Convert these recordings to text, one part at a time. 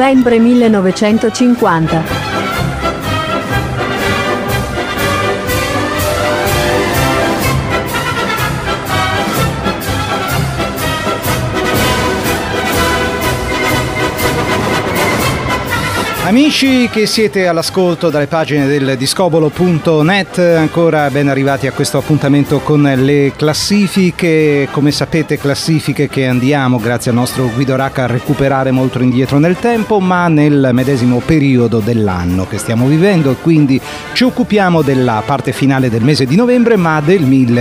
Novembre 1950. Amici che siete all'ascolto dalle pagine del discobolo.net, ancora ben arrivati a questo appuntamento con le classifiche. Come sapete, classifiche che andiamo, grazie al nostro Guido Racca, a recuperare molto indietro nel tempo, ma nel medesimo periodo dell'anno che stiamo vivendo, e quindi ci occupiamo della parte finale del mese di novembre, ma del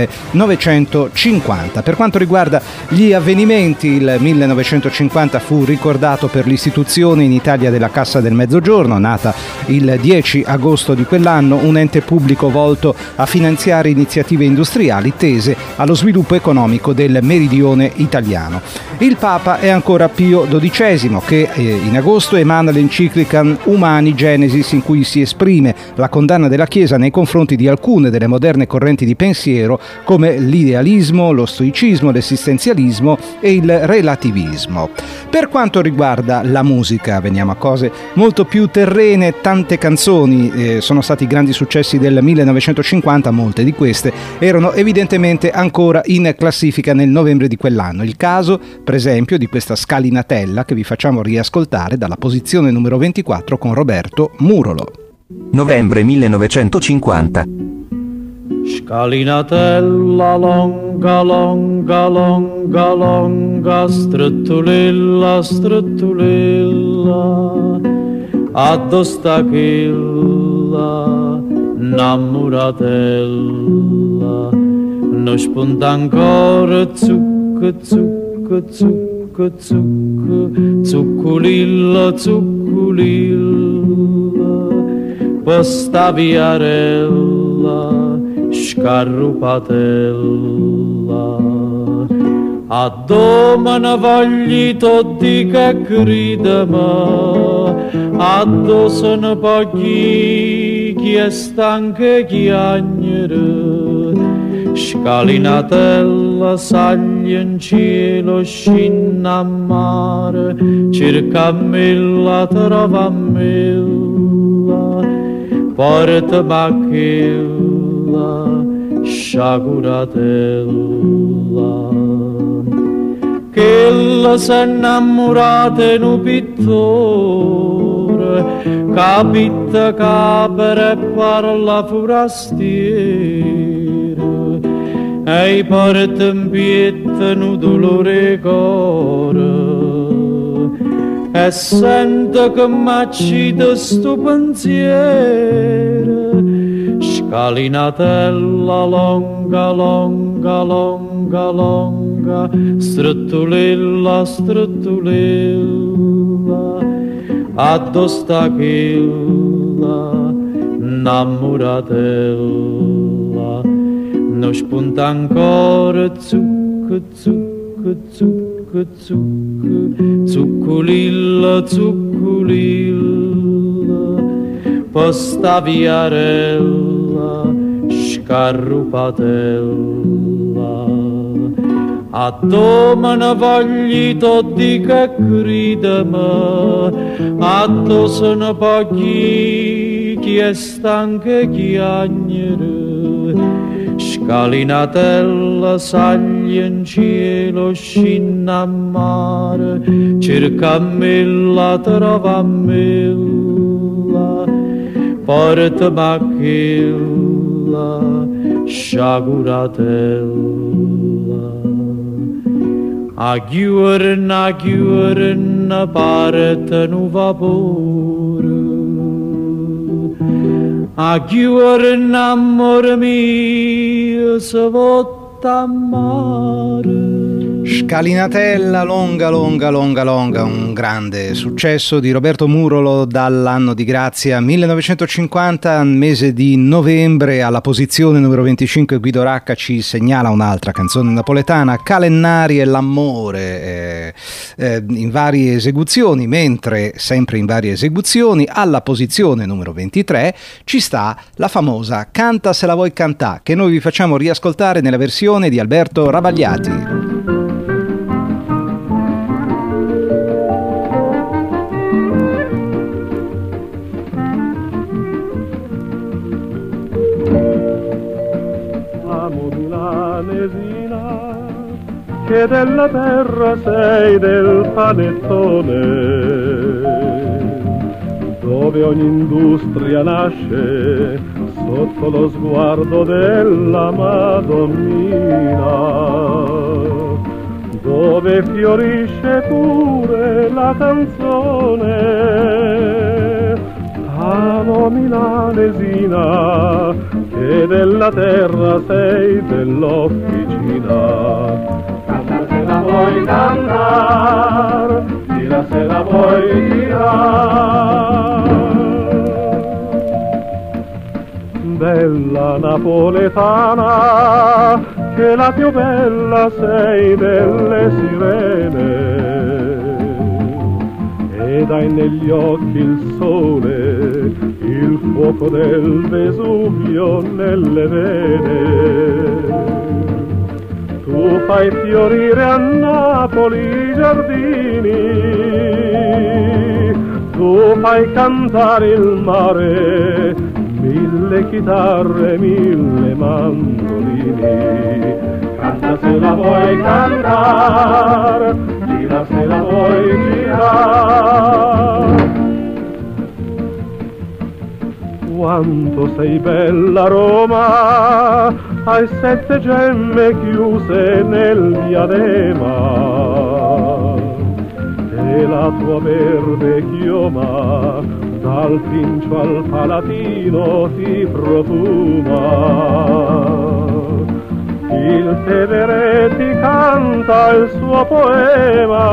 1950. Per quanto riguarda gli avvenimenti, il 1950 fu ricordato per l'istituzione in Italia della Cassa del Mezzogiorno, nata il 10 agosto di quell'anno, un ente pubblico volto a finanziare iniziative industriali tese allo sviluppo economico del meridione italiano. Il Papa è ancora Pio XII, che in agosto emana l'enciclica Humani Genesis, in cui si esprime la condanna della Chiesa nei confronti di alcune delle moderne correnti di pensiero, come l'idealismo, lo stoicismo, l'esistenzialismo e il relativismo. Per quanto riguarda la musica, veniamo a cose molto più terrene. Tante canzoni sono stati grandi successi del 1950, molte di queste erano evidentemente ancora in classifica nel novembre di quell'anno. Il caso, per esempio, di questa scalinatella che vi facciamo riascoltare dalla posizione numero 24 con Roberto Murolo. Novembre 1950. Scalinatella longa, longa, longa, longa, strettulilla, strettulilla, addosta chilla, innamoratella, non spunta ancora zucco, zucco, zucco, zucco, zucculilla, zucculilla, posta viarella, scarrupatella, a domani voglio di che gridama, a dosono pochi chi è stanca chiagnere, scalinatella saglia in cielo, scinna a mare, cerca milla, trova milla, porta macchilla, sciacuratella, che la s'è innamorata in un pittore, capita capere e parla forastiere, e porta in pietta un dolore cuore, e sento che m'accide sto pensiero. Scalinatella longa, longa, longa, longa, strettulilla, strettulilla, addosta chilla, innamoratella, non spunta ancora zucco, zucco, zucco, zucco, zucculilla, zucculilla, posta viarella, scarrupatella, a domani voglio di che gridama, a dosono pochi chi è stanca chiagnere, scalinatella saglia in cielo, scinna a mare, cerca milla, trova milla, porta macchilla, sciacuratella, a chiuren parte un vapore, a chiuren amore mio se votta a mare. Scalinatella longa, longa, longa, longa, un grande successo di Roberto Murolo dall'anno di grazia 1950, mese di novembre. Alla posizione numero 25 Guido Racca ci segnala un'altra canzone napoletana, Calennari e l'amore, in varie esecuzioni, mentre sempre in varie esecuzioni alla posizione numero 23 ci sta la famosa Canta se la vuoi cantà, che noi vi facciamo riascoltare nella versione di Alberto Ravagliati. che della terra sei del panettone, dove ogni industria nasce sotto lo sguardo della Madonnina, dove fiorisce pure la canzone, amo milanesina, che della terra sei dell'officina. Canta se la vuoi cantar, gira se la vuoi girar. Bella napoletana, che la più bella sei delle sirene, ed hai negli occhi il sole, il fuoco del Vesuvio nelle vene. Tu fai fiorire a Napoli i giardini, tu fai cantare il mare, 1000 chitarre, 1000 mandolini. Canta se la vuoi cantar, gira se la vuoi girar. Quanto sei bella Roma, hai 7 gemme chiuse nel diadema, e la tua verde chioma dal Pincio al Palatino ti profuma. Il Tevere ti canta il suo poema,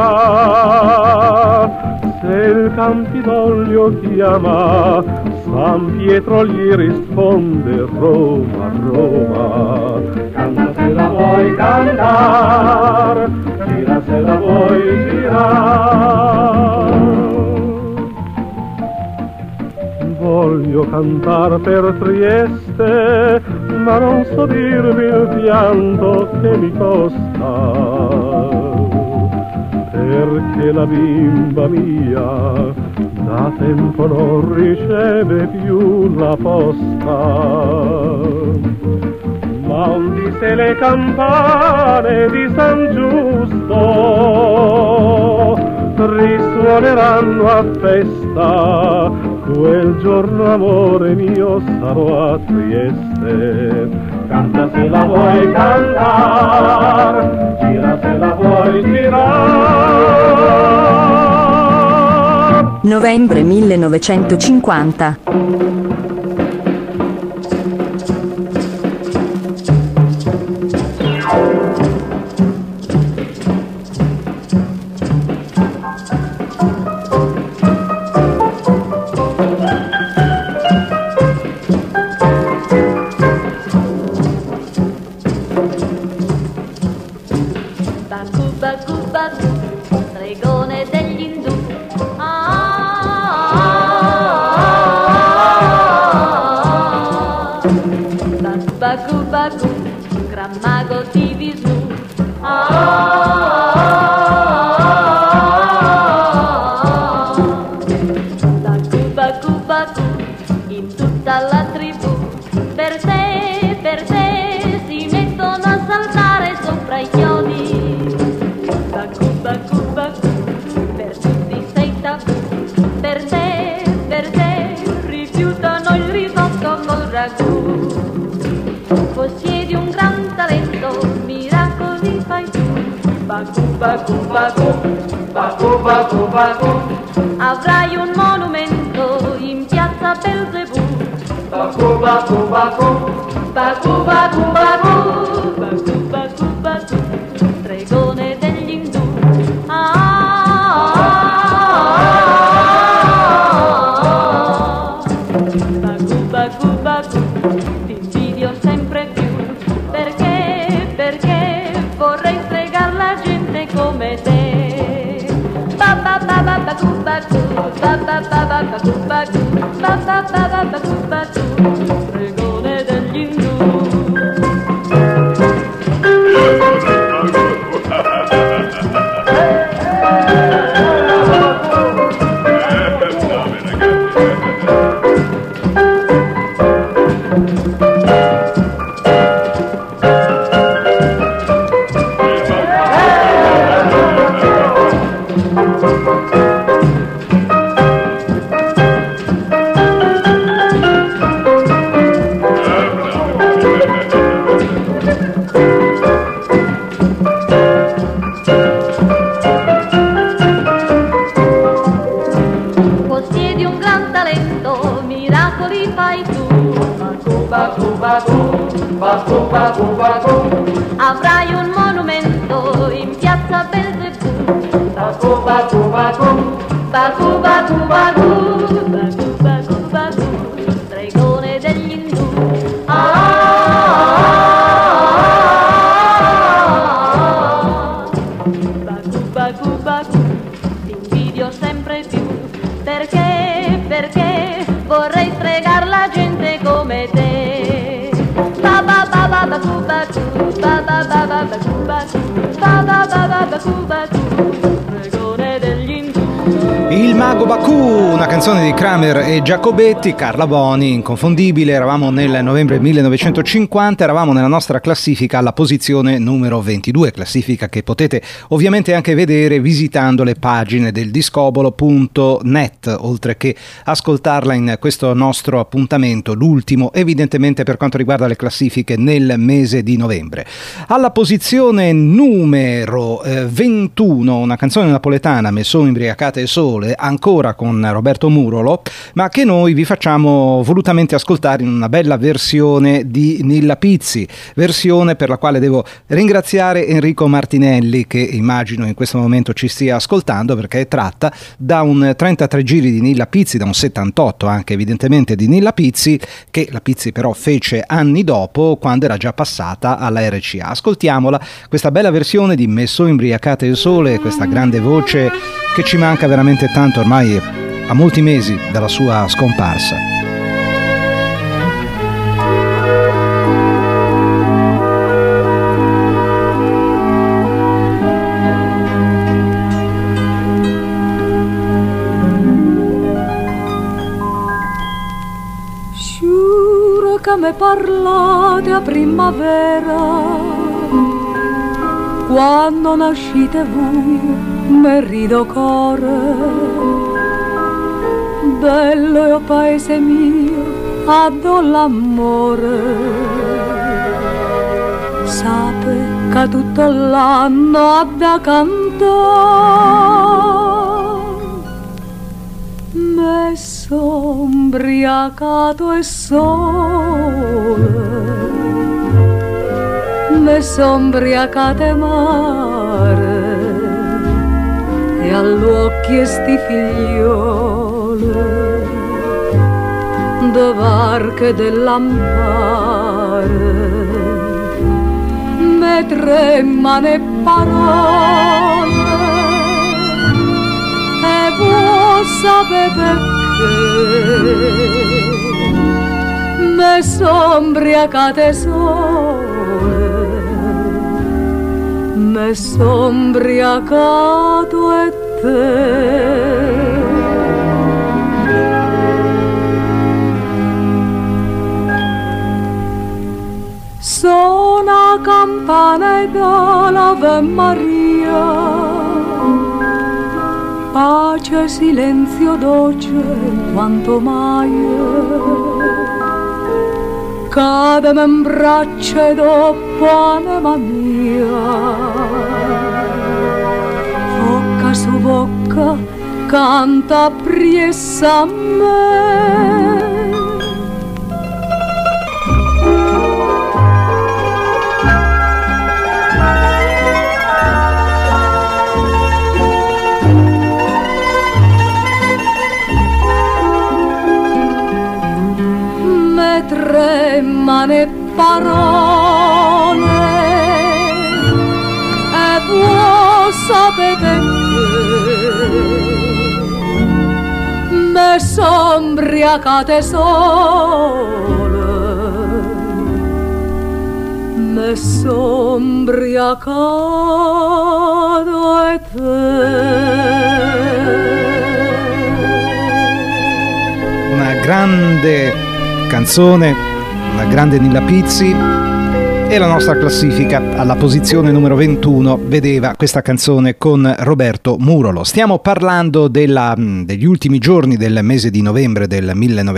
se il Campidoglio chiama, San Pietro gli risponde Roma, Roma. Canta se la vuoi cantar, gira se la vuoi girar. Voglio cantar per Trieste, ma non so dirvi il pianto che mi costa, perché la bimba mia da tempo non riceve più la posta. Ma ond'ise le campane di San Giusto risuoneranno a festa, quel giorno amore mio sarò a Trieste. Canta se la vuoi cantar, gira se la vuoi girar. Novembre 1950. Stregone degli indù. Baku baku, gran mago di Vishnu. Baku baku, in tutta la tribù, per te si mettono a saltare sopra i chiodi. Baku baku, per tutti sei tabù, per te rifiutano il risotto col ragù. Possiedi un gran talento, miracoli fai tu. Baku baku baku, baku baku baku, avrai un monumento in piazza Belzebù. Baku baku baku, baku baku baku, baku baku baku, stregone degli indù. Baku baku baku, ti invidio sempre più, perché vorrei fregar la gente come te. Ba ba ba ba baku baku, ba ba ba ba baku baku, ba ba ba ba baku baku, stregone degli indù. gran talento, miracoli fai tu. Baku, baku, baku, baku, baku, baku. Avrai un monumento in piazza Belzebù. Baku, baku, baku. Baku, baku, baku, baku, baku, baku, stregone degli indù. Baku, baku, baku, ti invidio sempre più. Perché vorrei stregar la gente come te. Ba ba ba ba baku, baku, ba ba ba ba baku, baku, ba ba ba ba baku, baku, stregone degli indù. Il Mago Baku, una canzone di Kramer e Giacobetti, Carla Boni, inconfondibile. Eravamo nel novembre 1950, eravamo nella nostra classifica alla posizione numero 22, classifica che potete ovviamente anche vedere visitando le pagine del discobolo.net, oltre che ascoltarla in questo nostro appuntamento, l'ultimo evidentemente per quanto riguarda le classifiche nel mese di novembre. Alla posizione numero 21, una canzone napoletana, Me so imbriacate e sole, ancora con Roberto Murolo, ma che noi vi facciamo volutamente ascoltare in una bella versione di Nilla Pizzi, versione per la quale devo ringraziare Enrico Martinelli, che immagino in questo momento ci stia ascoltando, perché è tratta da un 33 giri di Nilla Pizzi, da un 78 anche evidentemente di Nilla Pizzi, che la Pizzi però fece anni dopo, quando era già passata alla RCA. Ascoltiamola, questa bella versione di Me so imbriacate il sole, questa grande voce che ci manca veramente tanto ormai a molti mesi dalla sua scomparsa. Giuro che mi parlate a primavera, quando nascite voi me rido core, bello paese mio, addo l'amore. Sape che tutto l'anno ha da cantare, me son ubriacato e sole, me son ubriacate mare, e all'occhio sti figliole de varche dell'ampare, me tremano le parole e vuoi sapere perché me son ubriacate sole, me son ubriacato e te. Suona campana dall'Ave Maria, pace, silenzio, dolce quanto mai. Cademe in braccia e dopo anima mia, bocca su bocca canta priessa a me. Tremane parole e vuoi sapere perché me son ubriacate sole, me son ubriacato e te. Una grande canzone, una grande Nilla Pizzi, E la nostra classifica alla posizione numero 21 vedeva questa canzone con Roberto Murolo. Stiamo parlando degli ultimi giorni del mese di novembre del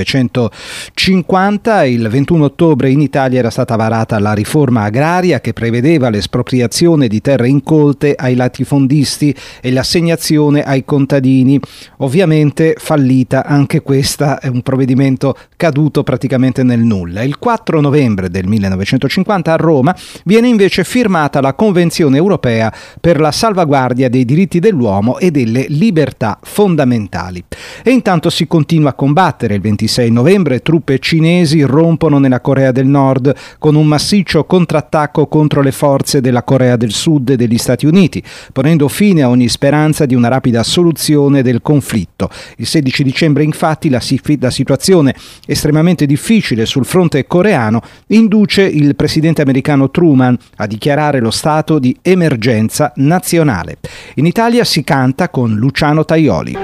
1950. Il 21 ottobre in Italia era stata varata la riforma agraria che prevedeva l'espropriazione di terre incolte ai latifondisti e l'assegnazione ai contadini. Ovviamente fallita anche questa, è un provvedimento caduto praticamente nel nulla. Il 4 novembre del 1950 a Roma viene invece firmata la Convenzione europea per la salvaguardia dei diritti dell'uomo e delle libertà fondamentali. E intanto si continua a combattere. Il 26 novembre truppe cinesi rompono nella Corea del Nord con un massiccio contrattacco contro le forze della Corea del Sud e degli Stati Uniti, ponendo fine a ogni speranza di una rapida soluzione del conflitto. Il 16 dicembre infatti la situazione estremamente difficile sul fronte coreano induce il presidente americano Truman a dichiarare lo stato di emergenza nazionale. In Italia si canta con Luciano Tajoli.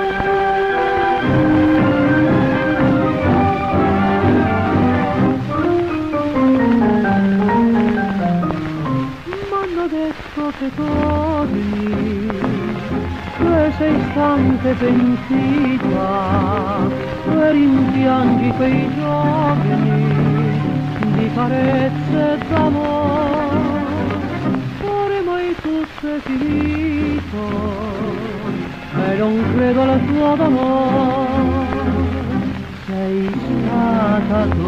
M'hanno detto che torni, che sei stanca e pentita, e rimpiangi quei giorni di carezze d'amore. Ormai tutto è finito e non credo alla tua dolore. Sei stata tu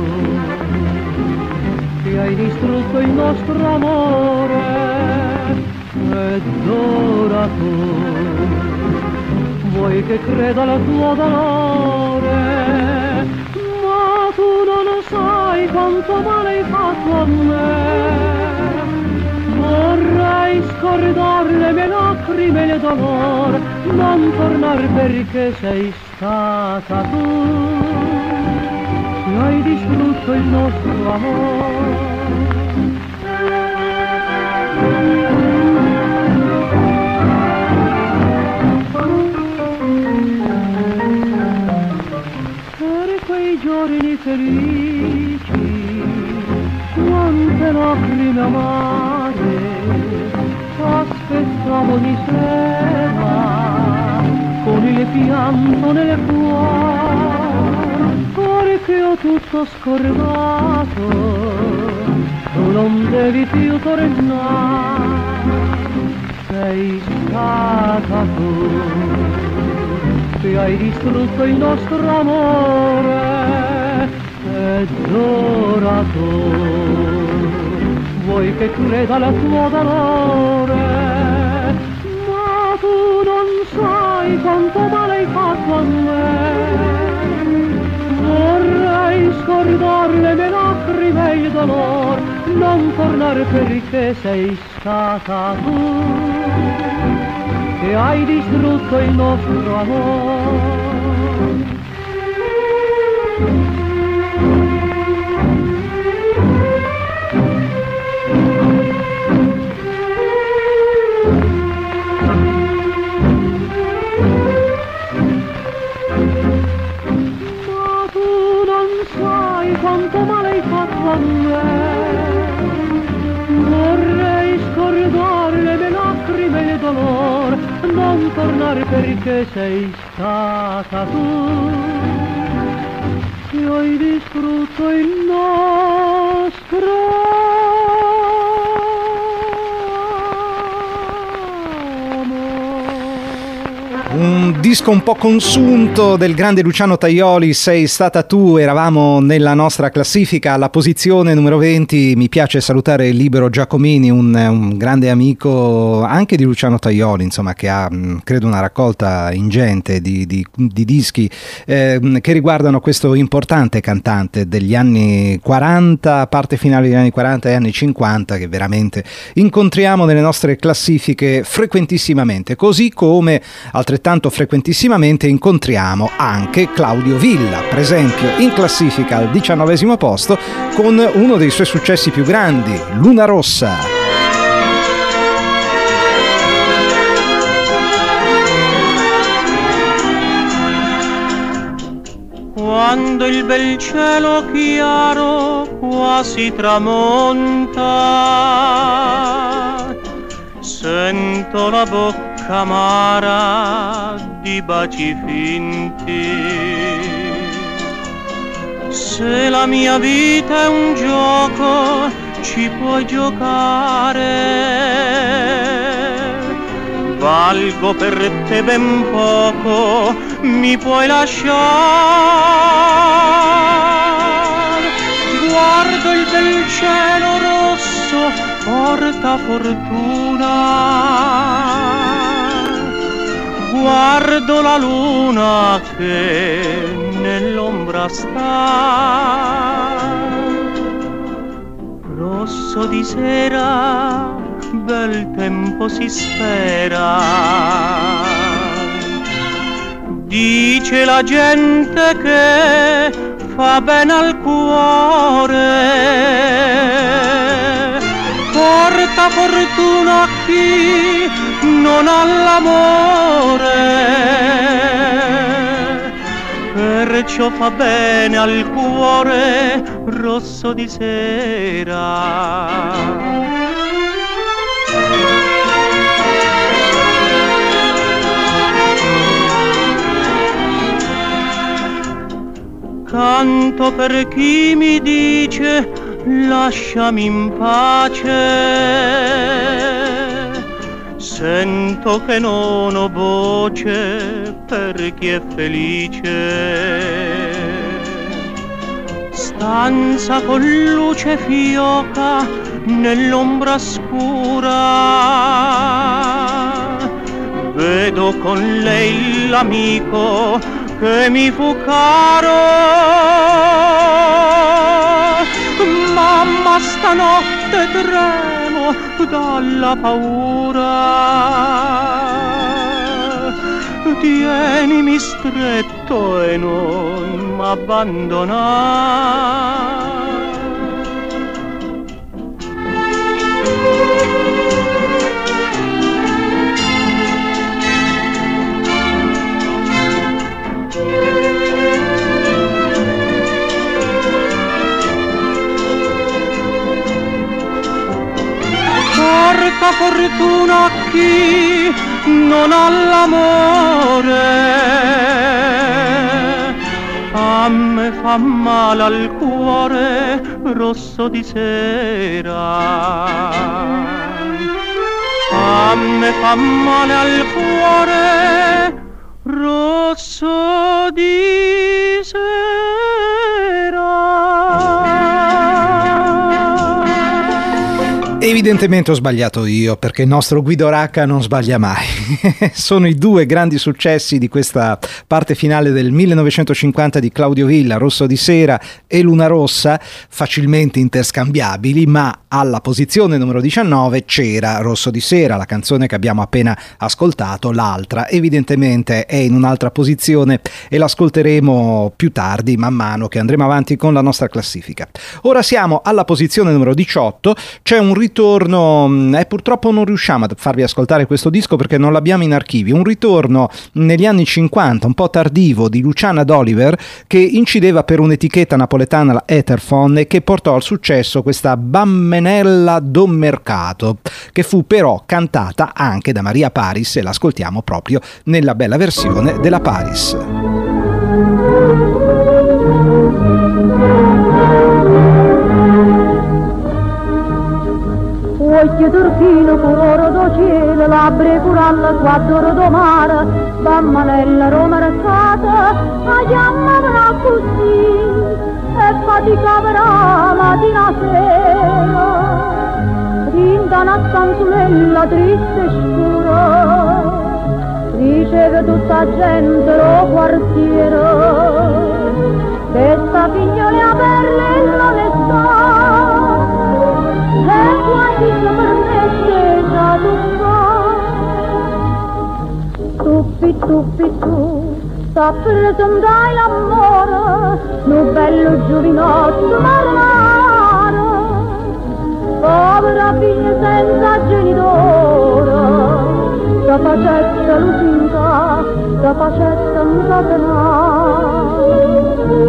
che hai distrutto il nostro amore, ed ora tu vuoi che creda alla tua dolore, ma tu non sai quanto male hai fatto a me. Vorrei scordare le mie lacrime e il dolore, non tornare perché sei stata tu che hai distrutto il nostro amore. Giorni felici, quante lacrime amare, aspettavo ogni sera, con il pianto nel cuore, perché ho tutto scordato, tu non devi più tornare, sei stata tu che hai distrutto il nostro amore, ed ora tu vuoi che creda alla tua dolore, ma tu non sai quanto male hai fatto a me. Vorrei scordare le mie lacrime e il dolore, non tornare perché sei stata tu che hai distrutto il nostro amore. Ma tu non sai quanto male hai fatto a me. Vorrei scordare le mie lacrime e il dolore, non tornare perché sei stata tu che hai distrutto il nostro Un disco un po' consunto del grande Luciano Tajoli, Sei stata tu. Eravamo nella nostra classifica alla posizione numero 20. Mi piace salutare Libero Giacomini, un grande amico anche di Luciano Tajoli, insomma, che ha credo una raccolta ingente di dischi che riguardano questo importante cantante degli anni 40, parte finale degli anni 40 e anni 50, che veramente incontriamo nelle nostre classifiche frequentissimamente, così come altrettanto frequentissimamente incontriamo anche Claudio Villa, per esempio in classifica al 19° posto con uno dei suoi successi più grandi, Luna Rossa. quando il bel cielo chiaro quasi tramonta, sento la bocca amara di baci finti. Se la mia vita è un gioco, ci puoi giocare. Valgo per te ben poco, mi puoi lasciare. Guardo il bel cielo rosso, porta fortuna. Guardo la luna che nell'ombra sta. Rosso di sera, bel tempo si spera. Dice la gente che fa bene al cuore. Porta fortuna a chi non ha l'amore. Perciò fa bene al cuore rosso di sera. Canto per chi mi dice lasciami in pace. Sento che non ho voce per chi è felice. Stanza con luce fioca nell'ombra scura. Vedo con lei l'amico che mi fu caro. Mamma, stanotte tremo dalla paura. Tienimi stretto e non m'abbandonare. Porta fortuna a chi non ha l'amore. A me fa male al cuore rosso di sera. A me fa male al cuore rosso di sera. Evidentemente ho sbagliato io, perché il nostro Guido Racca non sbaglia mai. Sono i due grandi successi di questa parte finale del 1950 di Claudio Villa, Rosso di sera e Luna rossa, facilmente interscambiabili, ma alla posizione numero 19 c'era Rosso di sera, la canzone che abbiamo appena ascoltato. L'altra evidentemente è in un'altra posizione e l'ascolteremo più tardi, man mano che andremo avanti con la nostra classifica. Ora siamo alla posizione numero 18, c'è un ritorno, purtroppo non riusciamo a farvi ascoltare questo disco perché non l'abbiamo in archivio, un ritorno negli anni 50, un po' tardivo, di Luciana D'Oliver, che incideva per un'etichetta napoletana, la Etherphone, e che portò al successo questa Bammenella do Mercato, che fu però cantata anche da Maria Paris, e l'ascoltiamo proprio nella bella versione della Paris. Occhio turchino, colore do cielo, labbra coralla, quattro do mare, bammanella Roma mercata, la chiamavano così, e faticavano mattina sera, tinta una stanzulella triste e scura, riceve tutta gente lo quartiere, questa figliola perle l'onestà, e quasi si permette già tuppi tuppi tu, sta presentare l'amore, un bello giovinotto marmaro, povera figlia senza genitore, da facetta lusinga, da facetta incatenata.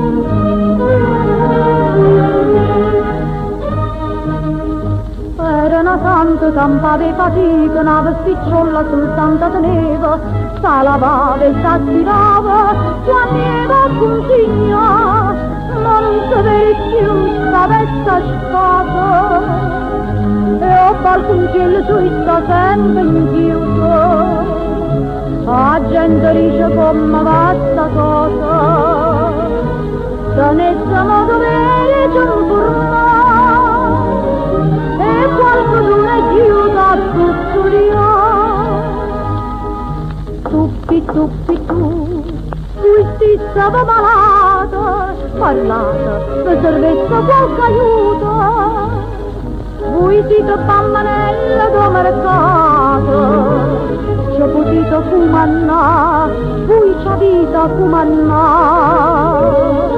campava e fatica, una vesticciolla soltanto teneva, sta lavava e sta stirava, piangeva consigna, ma non si vede più sta vecchia spada, e ho balconcello su sta sempre inchiuso, la gente dice come va sta cosa, se ne siamo dovere c'è un formare, e qualcuno è chiuso a custodiare. Tuppi, tuppi, tu ti stava malata, parlata, per servezza qualche aiuto, voi siete bambanella da mercato, ci ho potuto fumannà, voi c'ha vita fumannà.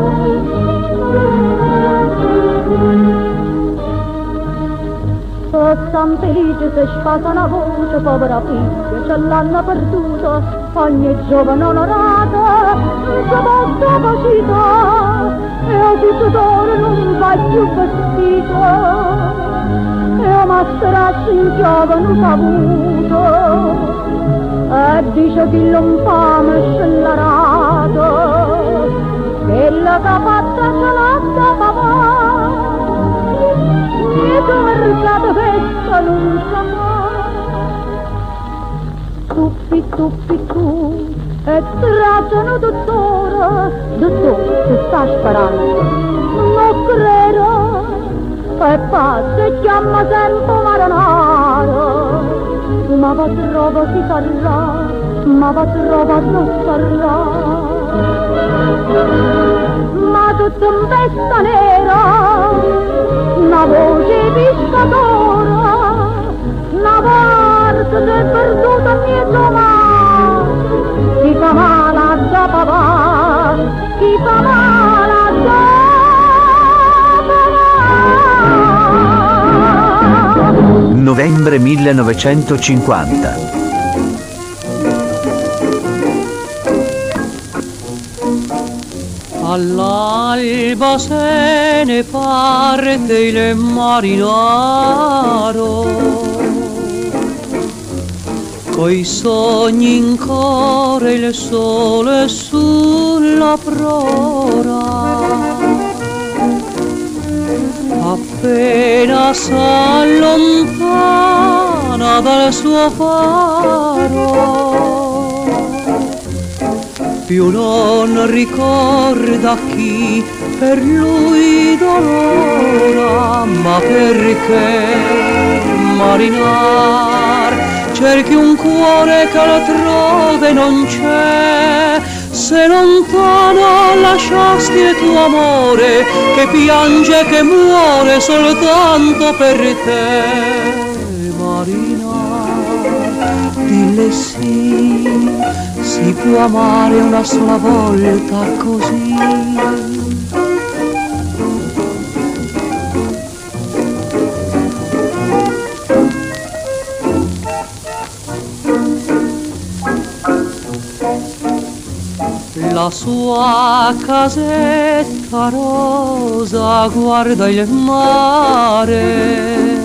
San felice se spasa una voce, povera figlia, ce l'hanno perduta, ogni giovane onorata, non si porta facita, e a tutto d'oro non va più vestito, e a masteraccio in chiova non fa avuto, e dice che l'unfame scellerato, che la capatta ce l'ha da papà, e tu mercato festa non sa mai. Tuppi, tuppi, tu, e tracciano dottore, dottore, ti sta sparando, non credo, e passa e chiama sempre marinaro, ma va trova si sarà, ma va trova non sarà. Ma tutta in vesta nera, una voce pescatora, una parte del perduto mio ma, chi fa male da papà, chi fa male da papà. Novembre 1950. All'alba se ne parte il marinaro, coi sogni in cuore, il sole sulla prora. Appena s'allontana dal suo faro, più non ricorda chi per lui dolora, ma perché marinar cerchi un cuore che altrove non c'è, se lontano lasciasti il tuo amore che piange, che muore soltanto per te. Marinar, dille sì, si può amare una sola volta così. La sua casetta rosa guarda il mare,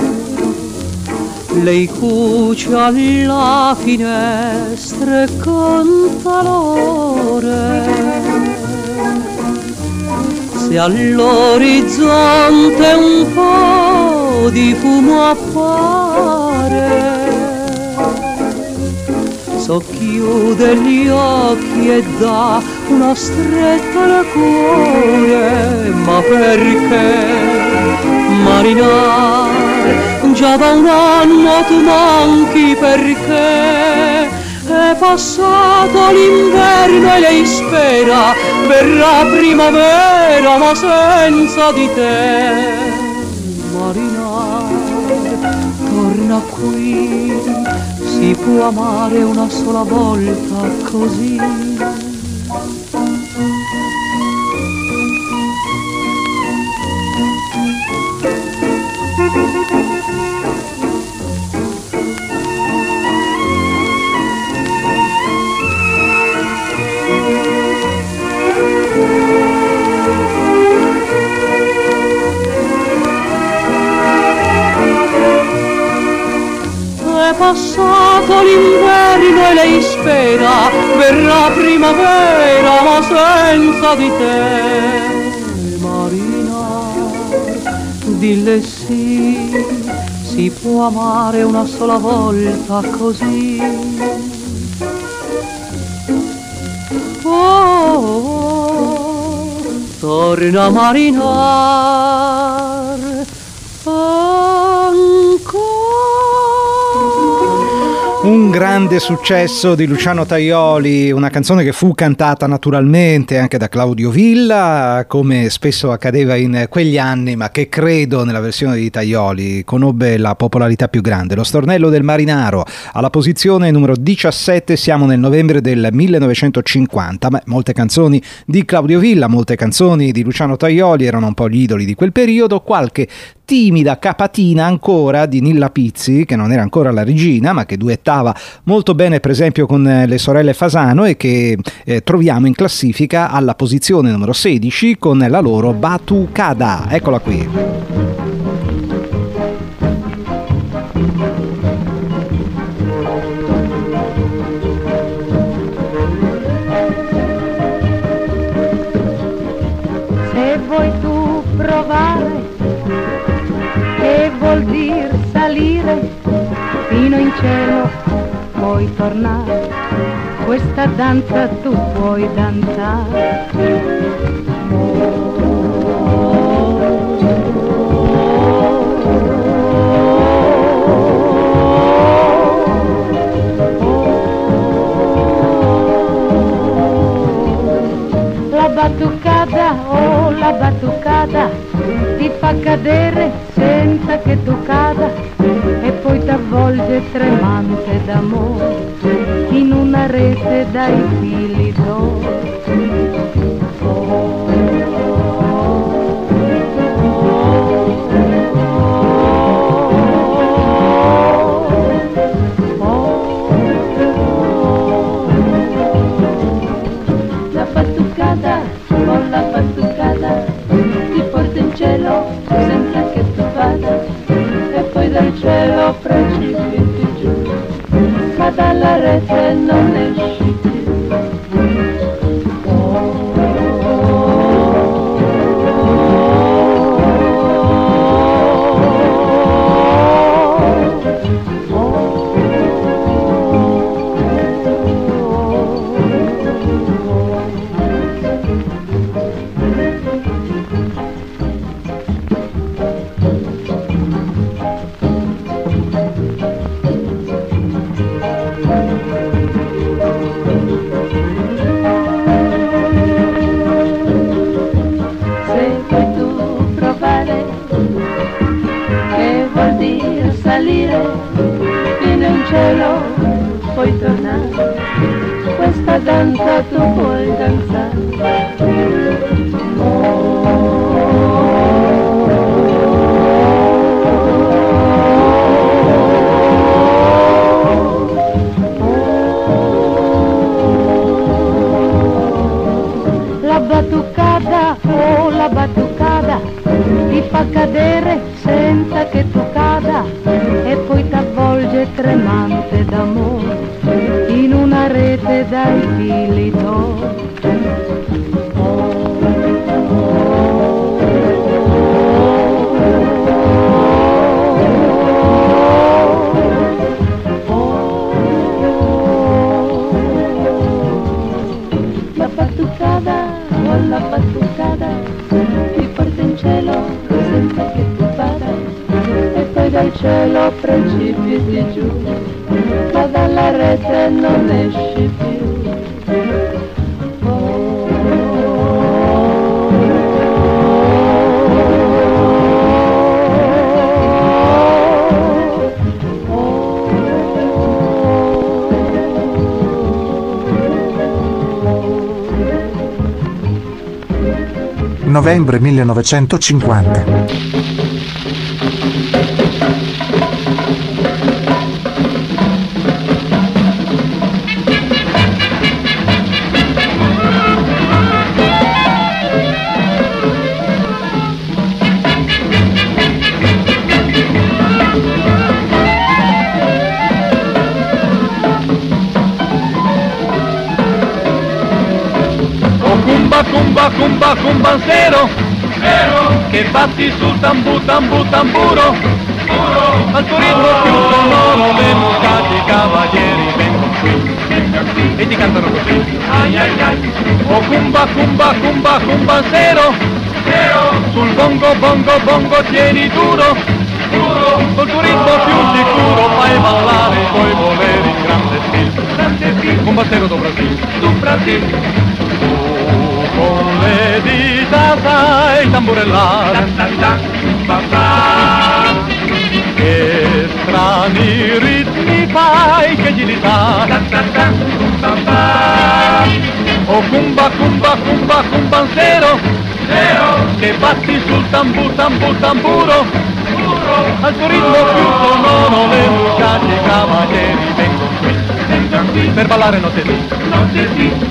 lei cuce alla finestra e canta l'ore. Se all'orizzonte un po' di fumo appare, socchiude gli occhi e dà una stretta al cuore, ma perché marinare? Già da un anno tu manchi perché è passato l'inverno e lei spera verrà primavera, ma senza di te. Marinare, torna qui, si può amare una sola volta così. passato l'inverno e lei spera verrà primavera ma senza di te. Marina, dille sì, si può amare una sola volta così. Oh, torna a marinar ancora. Un grande successo di Luciano Tajoli, una canzone che fu cantata naturalmente anche da Claudio Villa, come spesso accadeva in quegli anni, ma che credo nella versione di Tajoli conobbe la popolarità più grande. Lo stornello del marinaro alla posizione numero 17, siamo nel novembre del 1950, ma molte canzoni di Claudio Villa, molte canzoni di Luciano Tajoli erano un po' gli idoli di quel periodo, qualche timida capatina ancora di Nilla Pizzi, che non era ancora la regina ma che duettava molto bene per esempio con le sorelle Fasano e che troviamo in classifica alla posizione numero 16 con la loro Batucada. Eccola qui. Se vuoi tu provare, che vuol dir salire fino in cielo, puoi tornare, questa danza tu puoi danzare. La batucada, oh la batucada, ti fa cadere senza che tu cada e poi t'avvolge tremante d'amore in una rete dai fili d'oro. La batucada, oh la batucada, ti porta in cielo senza che tu vada e poi dal cielo precipiti giù, ma dalla rete non esci più. Puoi tornare, questa danza tu puoi danzare. La batucada, oh la batucada, ti fa cadere senza che tu cada e poi t'avvolge tremante d'amore in una rete dai fili d'oro. La batucada, oh la batucada, ti porta in cielo senza che tu vada e poi dal cielo precipiti giù, ma dalla rete non esci più. Novembre 1950. cumba cumbansero, che batti sul tambu tambu tamburo, al tuo ritmo più sonoro le mucate cavalieri vengono qui e ti cantano così. Ai ai ai. Oh cumba cumba cumba cumbansero, sul bongo bongo bongo tieni duro, col tuo ritmo più sicuro fai ballare i tuoi voleri in grande stil. Cumbansero do Brasil, con le dita sai tamburellare, che strani ritmi fai, che agilità. Oh cumba cumba cumba cumbansero, che batti sul tambu tambu tamburo, al tuo ritmo più sonoro le mucate cavalieri vengono qui per ballare notte di.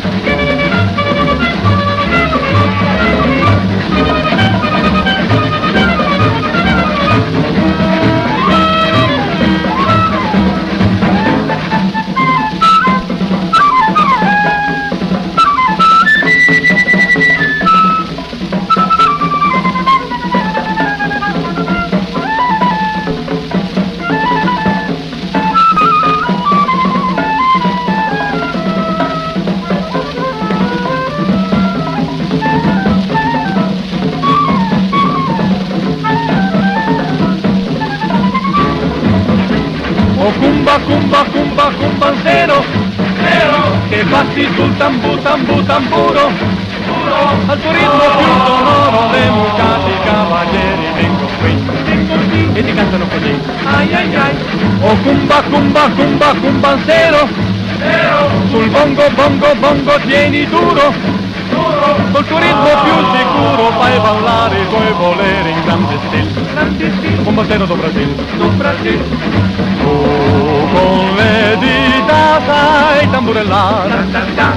Cumba cumba cumbansero, che batti sul tambu tambu tamburo, al tuo ritmo più sonoro le mucate cavalieri vengono qui e ti cantano così. Ai ai ai. Oh cumba cumba cumba cumbansero, sul bongo bongo bongo tieni duro, col tuo ritmo più sicuro fai ballare i tuoi voleri in grande stil. Cumbansero do Brasil. Oh, con le dita sai tamburellare,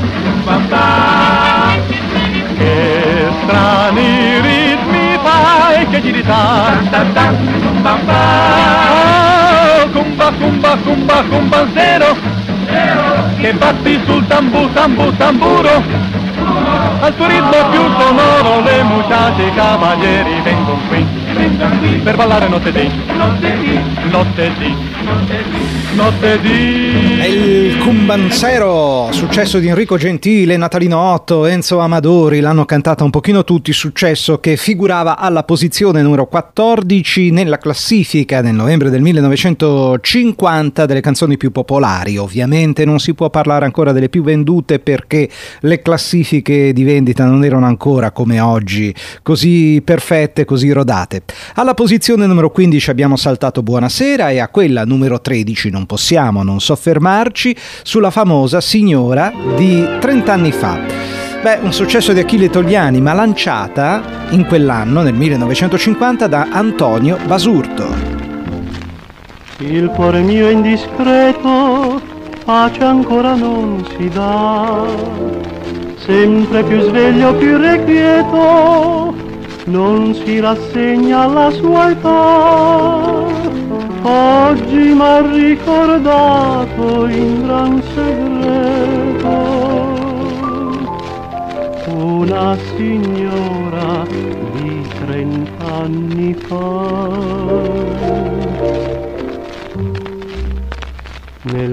che strani ritmi fai, che agilità. Oh, cumba cumba cumba cumbansero, che batti sul tambu tambu tamburo, al tuo ritmo più sonoro le mucate cavalieri vengono qui per ballare notte di. È il Cumbansero, successo di Enrico Gentile, Natalino Otto, Enzo Amadori, l'hanno cantata un pochino tutti, successo che figurava alla posizione numero 14 nella classifica nel novembre del 1950 delle canzoni più popolari. Ovviamente non si può parlare ancora delle più vendute perché le classifiche di vendita non erano ancora come oggi, così perfette, così rodate. Alla posizione numero 15 abbiamo saltato Buonasera e a quella numero 13 non possiamo non soffermarci sulla famosa Signora di 30 anni fa. Beh, un successo di Achille Togliani, ma lanciata in quell'anno, nel 1950, da Antonio Basurto. Il cuore mio è indiscreto, pace ancora non si dà, sempre più sveglio, più irrequieto, non si rassegna alla sua età. Oggi m'ha ricordato in gran segreto una signora di 30 anni fa. Nel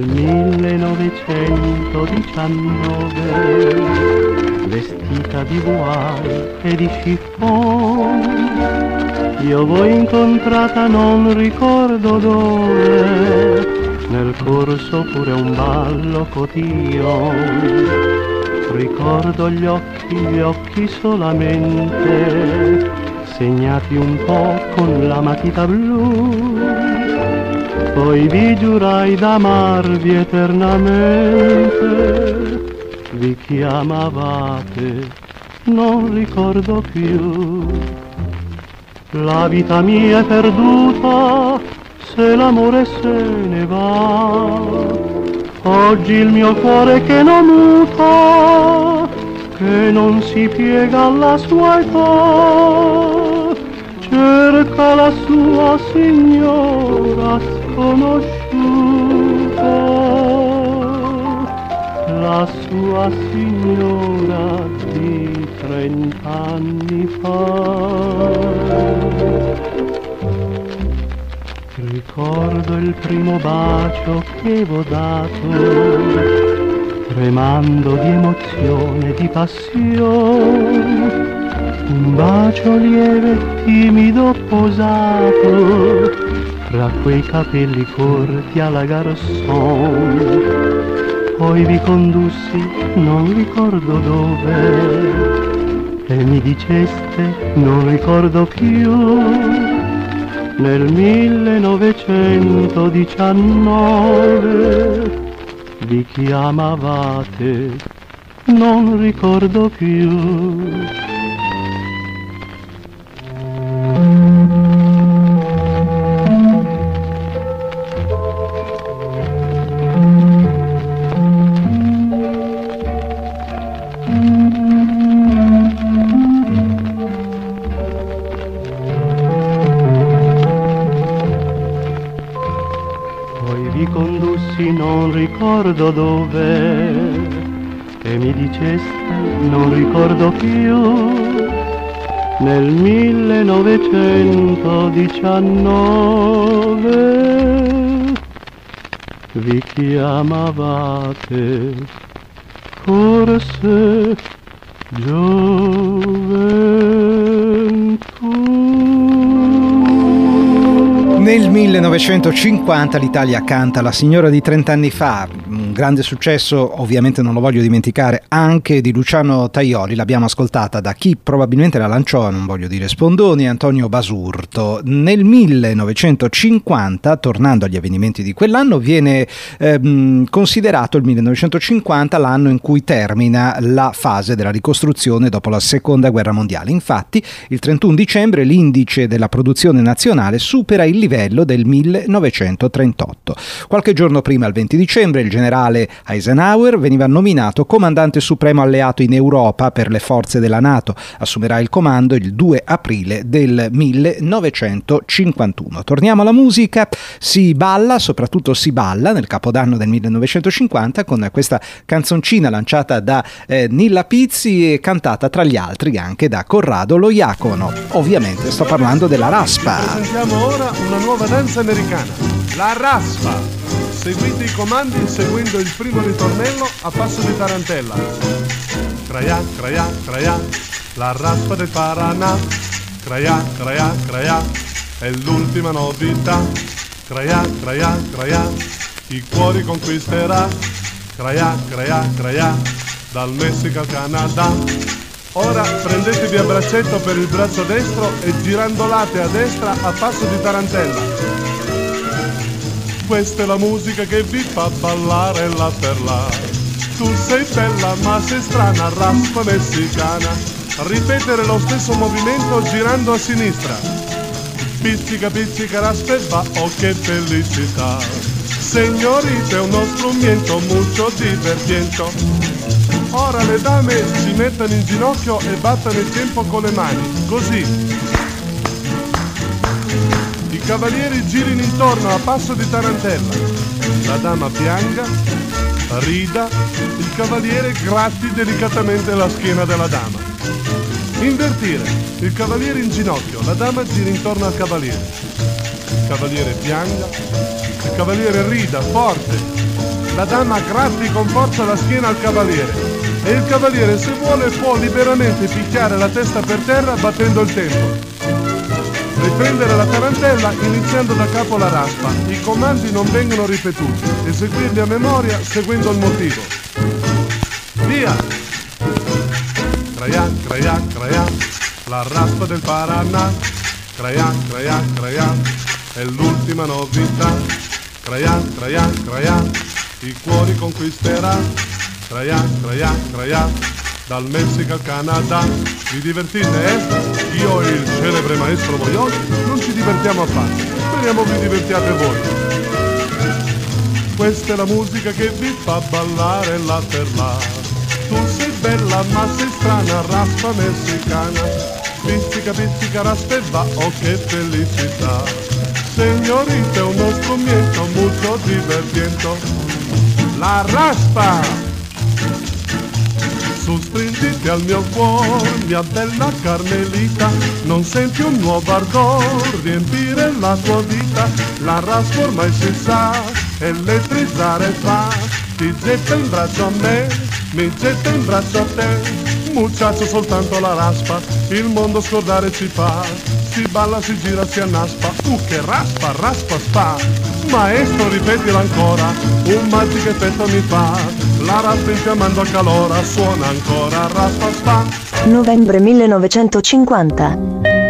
1919, vestita di voile e di chiffon, io l'ho incontrata non ricordo dove, nel corso pure un ballo cotillon. Ricordo gli occhi solamente, segnati un po' con la matita blu. Poi vi giurai d'amarvi eternamente, vi chiamavate, non ricordo più. La vita mia è perduta, se l'amore se ne va. Oggi il mio cuore che non muta, che non si piega alla sua età, cerca la sua signora sconosciuta, la sua signora di 30 fa. Ricordo il primo bacio che avevo dato, tremando di emozione e di passione. Un bacio lieve e timido posato fra quei capelli corti alla garçon. Poi vi condussi, non ricordo dove, e mi diceste, non ricordo più. Nel 1919 vi chiamavate, non ricordo più. Non ricordo dove, e mi diceste non ricordo più. Nel 1919 vi chiamavate forse gioventù. Nel 1950 l'Italia canta La signora di 30 anni fa, un grande successo, ovviamente non lo voglio dimenticare, anche di Luciano Tajoli. L'abbiamo ascoltata da chi probabilmente la lanciò, non voglio dire Spondoni, Antonio Basurto. Nel 1950, tornando agli avvenimenti di quell'anno, viene considerato il 1950 l'anno in cui termina la fase della ricostruzione dopo la Seconda Guerra Mondiale. Infatti, il 31 dicembre l'indice della produzione nazionale supera il livello del 1938. Qualche giorno prima, il 20 dicembre, il generale Eisenhower veniva nominato comandante supremo alleato in Europa per le forze della NATO. Assumerà il comando il 2 aprile del 1951. Torniamo alla musica. Si balla, soprattutto si balla nel capodanno del 1950 con questa canzoncina lanciata da Nilla Pizzi e cantata tra gli altri anche da Corrado Lo Iacono. Ovviamente sto parlando della raspa. Presentiamo ora una nuova danza americana, la raspa. Seguite i comandi seguendo il primo ritornello a passo di tarantella. Craià, craià, craià, la raspa del Paraná. Craià, craià, craià, è l'ultima novità. Craià, craià, craià, i cuori conquisterà. Craià, craià, craià, dal Messico al Canada. Ora prendetevi a braccetto per il braccio destro e girandolate a destra a passo di tarantella. Questa è la musica che vi fa ballare là per là. Tu sei bella ma sei strana, raspa messicana. Ripetere lo stesso movimento girando a sinistra. Pizzica, pizzica, raspa e va, oh che felicità. Signorita, è uno strumento molto divertente. Ora le dame si mettono in ginocchio e battono il tempo con le mani, così. I cavalieri girino intorno a passo di tarantella. La dama pianga, rida, il cavaliere gratti delicatamente la schiena della dama. Invertire, il cavaliere in ginocchio, la dama gira intorno al cavaliere. Il cavaliere pianga, il cavaliere rida forte, la dama gratti con forza la schiena al cavaliere. E il cavaliere, se vuole, può liberamente picchiare la testa per terra battendo il tempo. Riprendere la tarantella iniziando da capo la raspa. I comandi non vengono ripetuti. Eseguirli a memoria seguendo il motivo. Via! Craià, craià, craià, la raspa del Paraná. Craià, craià, craià, è l'ultima novità. Craià, craià, craià, i cuori conquisterà. Craià, craià, craià, dal Messico al Canada. Vi divertite, eh? Io e il celebre maestro Boioli non ci divertiamo affatto. Speriamo vi divertiate voi. Questa è la musica che vi fa ballare là per là. Tu sei bella ma sei strana, raspa messicana. Pizzica, pizzica, raspa e va, oh che felicità. Signorita, è uno strumento molto divertente. La raspa! Sus 30 metti al mio cuore, mia bella Carmelita, non senti un nuovo ardor riempire la tua vita, la raspa ormai si sa, elettrizzare fa, ti getta in braccio a me, mi getta in braccio a te, muchacho soltanto la raspa, il mondo scordare ci fa, si balla, si gira, si annaspa, che raspa, raspa, spa, maestro ripetilo ancora, un magico effetto mi fa, la raspa infiammando a calora, suona ancora, raspa, spa. Novembre 1950.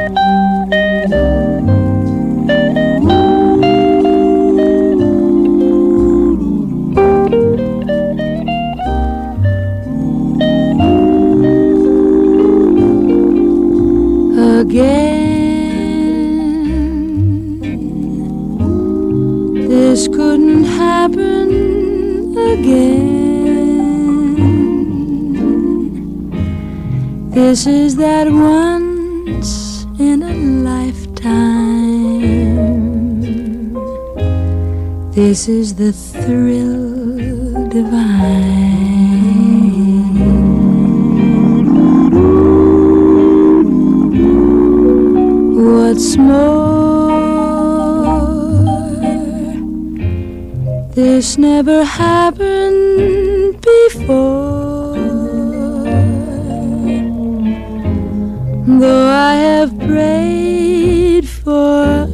Again, this couldn't happen again. This is that once in a lifetime. This is the thrill divine. What's more, this never happened before. Though I have prayed for a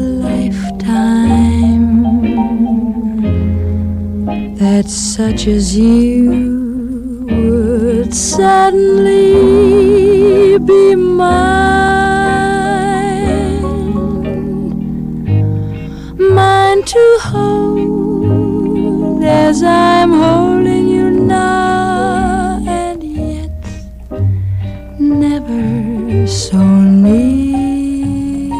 lifetime that such as you would suddenly be mine. Mine to hold as I'm holding you now, and yet never so near.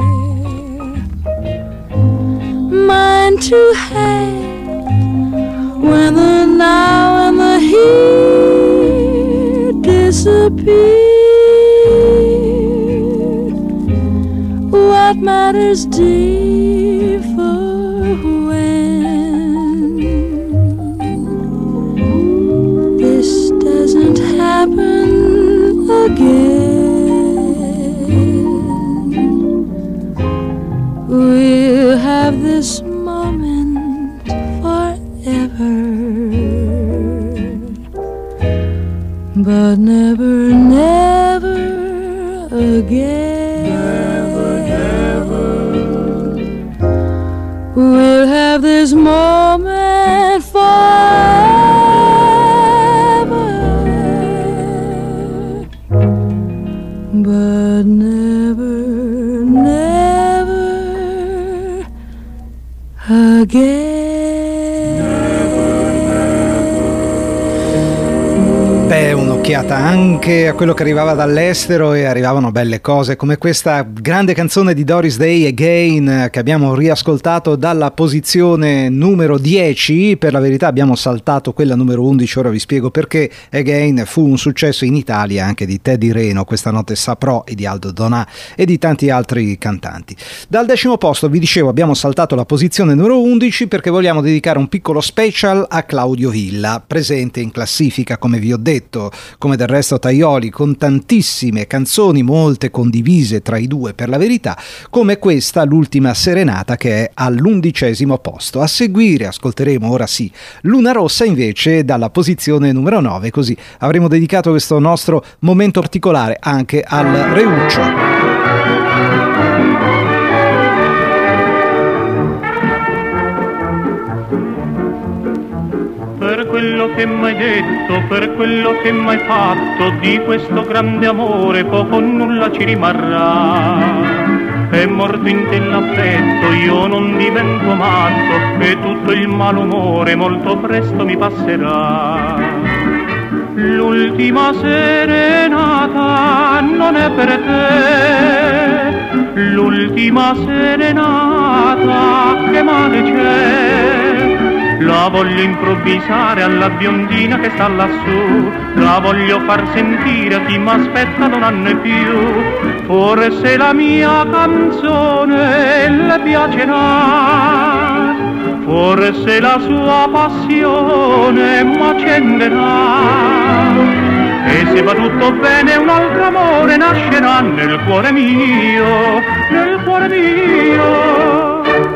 Mine to have when the now and the here disappear. What matters, dear, for when this doesn't happen again? We'll have this moment forever, but never, never again. We'll have this moment forever, but never, never again. Beh, un'occhiata anche a quello che arrivava dall'estero, e arrivavano belle cose come questa grande canzone di Doris Day, Again, che abbiamo riascoltato dalla posizione numero 10. Per la verità abbiamo saltato quella numero 11, ora vi spiego perché. Again fu un successo in Italia anche di Teddy Reno, Questa notte saprò, e di Aldo Donà e di tanti altri cantanti. Dal 10° posto, vi dicevo, abbiamo saltato la posizione numero 11 perché vogliamo dedicare un piccolo special a Claudio Villa, presente in classifica, come vi ho detto, come del resto Tajoli, con tantissime canzoni, molte condivise tra i due per la verità, come questa, L'ultima serenata, che è all'11° posto. A seguire ascolteremo, ora sì, Luna Rossa, invece dalla posizione numero 9, così avremo dedicato questo nostro momento particolare anche al Reuccio. Per quello che m'hai detto, per quello che m'hai fatto, di questo grande amore poco o nulla ci rimarrà. È morto in te l'affetto, io non divento matto, e tutto il malumore molto presto mi passerà. L'ultima serenata non è per te, l'ultima serenata che male c'è. La voglio improvvisare alla biondina che sta lassù, la voglio far sentire a chi m'aspetta non hanno più. Forse la mia canzone le piacerà, forse la sua passione m'accenderà. E se va tutto bene un altro amore nascerà nel cuore mio, nel cuore mio.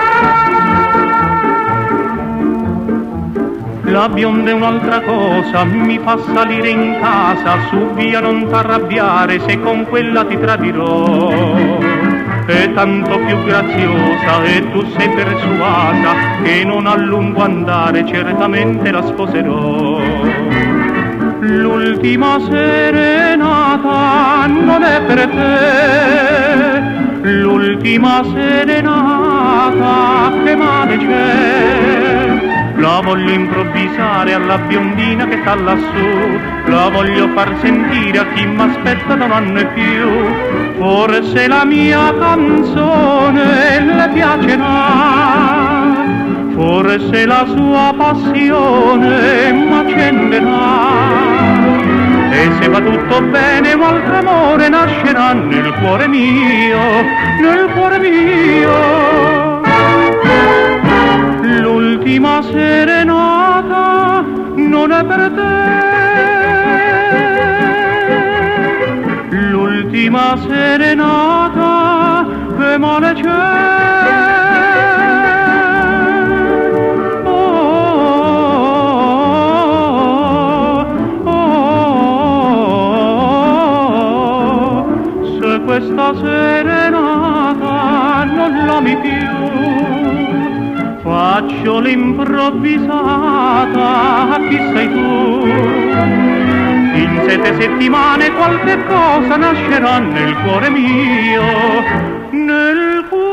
La bionda è un'altra cosa, mi fa salire in casa, su via non t'arrabbiare se con quella ti tradirò. È tanto più graziosa e tu sei persuasa che non a lungo andare certamente la sposerò. L'ultima serenata non è per te, l'ultima serenata che male c'è. La voglio improvvisare alla biondina che sta lassù, la voglio far sentire a chi m'aspetta da un anno e più. Forse la mia canzone le piacerà, forse la sua passione m'accenderà. E se va tutto bene un altro amore nascerà nel cuore mio, nel cuore mio. L'ultima serenata non è per te, l'ultima serenata che male c'è. Se questa serenata non l'ami più, faccio l'improvvisata, chi sei tu? In 7 settimane qualche cosa nascerà nel cuore mio, nel cuore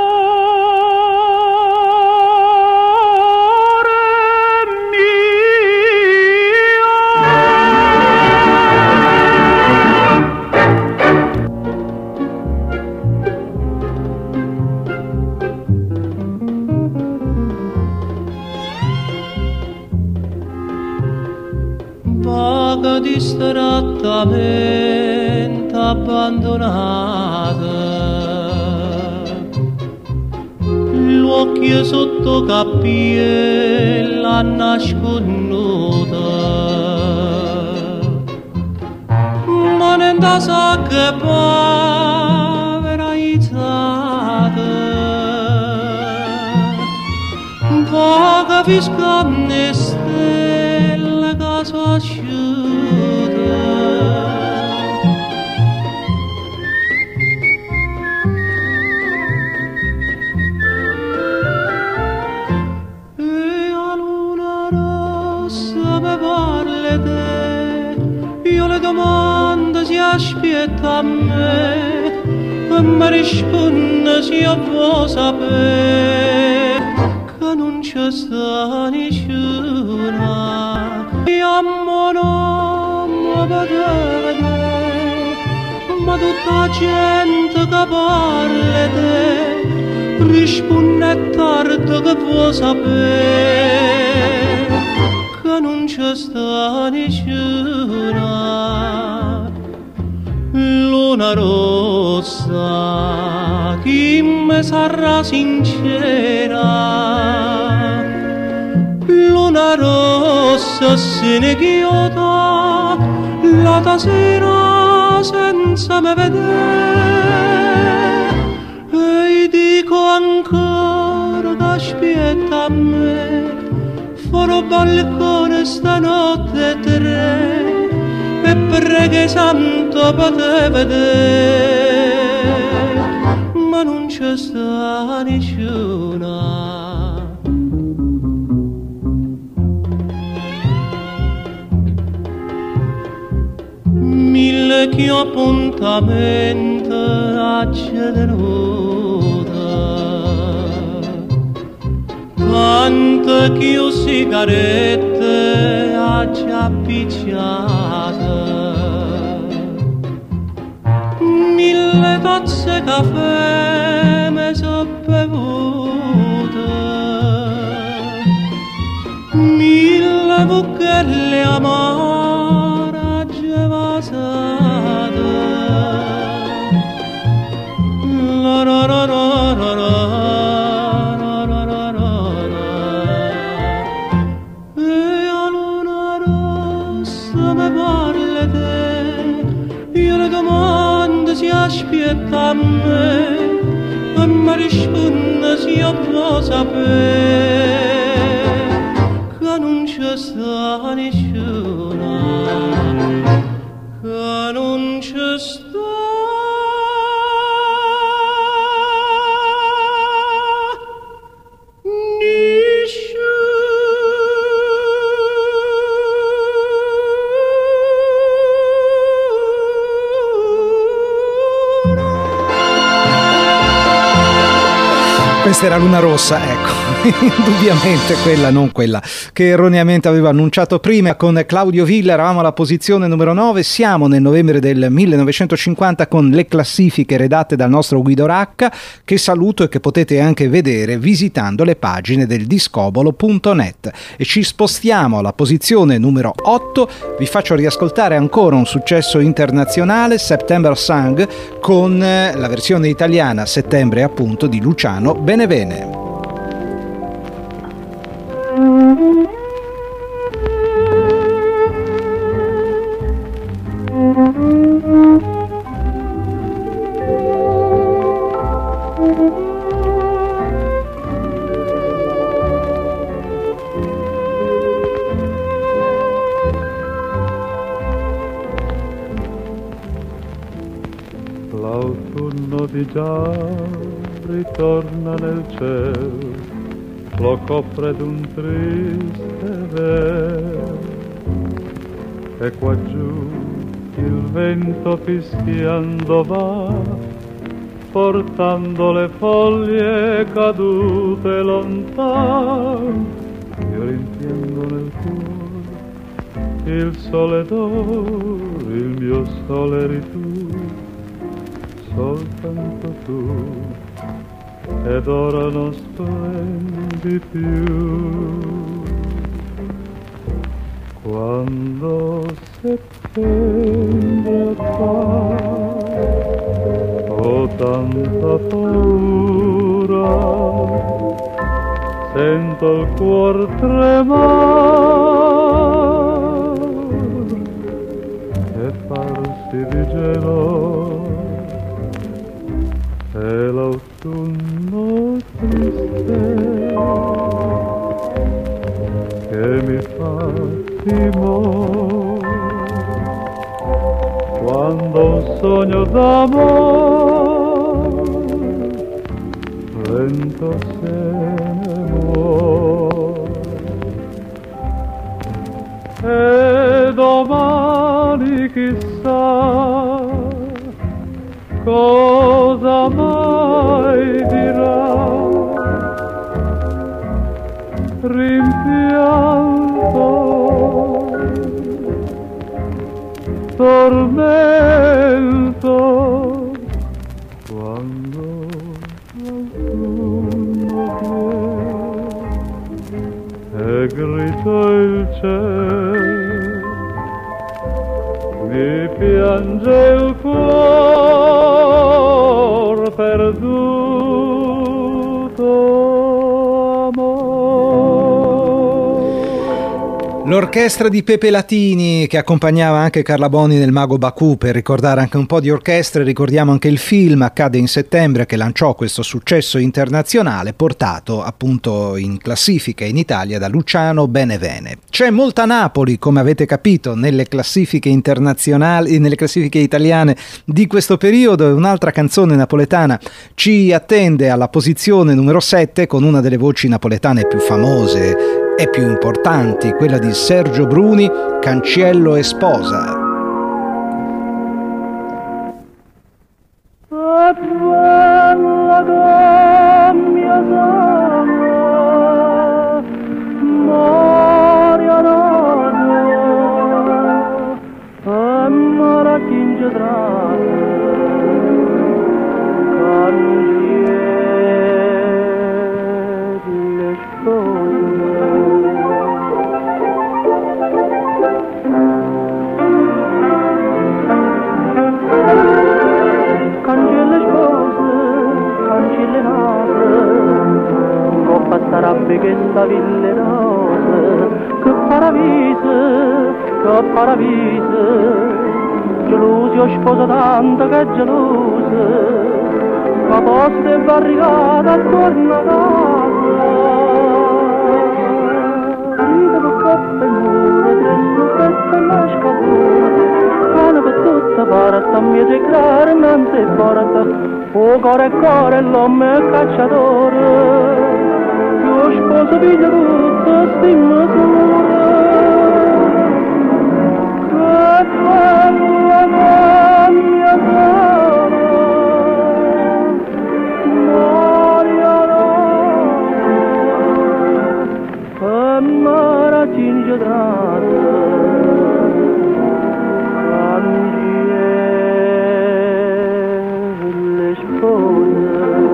distrattamente abbandonata, l'occhio sotto cappiella nasconduta, ma non da sa che povera izzata, va capisca ne stelle caso asciutta. Io le domando si aspetta a me e mi risponde se io vuoi sapere che non c'è sta nessuna. Io non mi poteva vedere, ma tutta la gente che parla te risponde tardi che vuoi sapere che non c'è sta nessuna. Luna rossa, chi me sarà sincera? Luna rossa se ne chiota la sera senza me vedere, e dico ancora che aspetta a me fuori balcone stanotte 3 e preghi santo per te vedere, ma non c'è sta nessuna. Mille che appuntamento accederuta, tante che io sigarette acciappicciate, mille tazze caffè me so bevute, mille buchelle amare aggevasate. La la la la la la. Me parle de aspetta a me e mi risponde se io lo sapere che non c'è sta nessuno, che non c'è sta Questa era Luna Rossa, ecco, indubbiamente quella, non quella che erroneamente avevo annunciato prima. Con Claudio Villa eravamo alla posizione numero 9, siamo nel novembre del 1950 con le classifiche redatte dal nostro Guido Racca, che saluto e che potete anche vedere visitando le pagine del discobolo.net. E ci spostiamo alla posizione numero 8, vi faccio riascoltare ancora un successo internazionale, September Song, con la versione italiana Settembre appunto di Luciano Benevene. L'autunno di già ritorna nel cielo, lo copre d'un triste velo, e qua giù il vento fischiando va, portando le foglie cadute lontan. Io rimpiango nel cuore il sole d'oro, il mio sole eri tu, soltanto tu, ed ora non splendi più. Quando settembre fa, ho tanta paura, sento il cuor tremar e farsi di gelo, e l'autunno triste che mi fa timore, quando un sogno d'amore lento se ne muore. E domani chissà cosa mai dirà, rimpianto, tormento, quando l'autunno viene e grito il cielo, mi piange il cuore perduto amore. L'orchestra di Pepe Latini che accompagnava anche Carla Boni nel Mago Bacù. Per ricordare anche un po' di orchestre, ricordiamo anche il film Accade in settembre, che lanciò questo successo internazionale portato appunto in classifica in Italia da Luciano Benevene. C'è molta Napoli, come avete capito, nelle classifiche internazionali, nelle classifiche italiane di questo periodo, e un'altra canzone napoletana ci attende alla posizione numero 7 con una delle voci napoletane più famose e più importanti, quella di Sergio Bruni, Cancello e sposa. Che sta ville rose, che paradiso, gelosi o sposa tanto che gelosi, la posta è barricata attorno a casa. Ride per coppa e muro, tre stupette e mascalone, cane per tutta parte, a mia ciclare non si porta, o core l'uomo è cacciatore, io sposo figlio tutto sti misure. Che bella mia cara, Mara cingedrata, cangie le spose.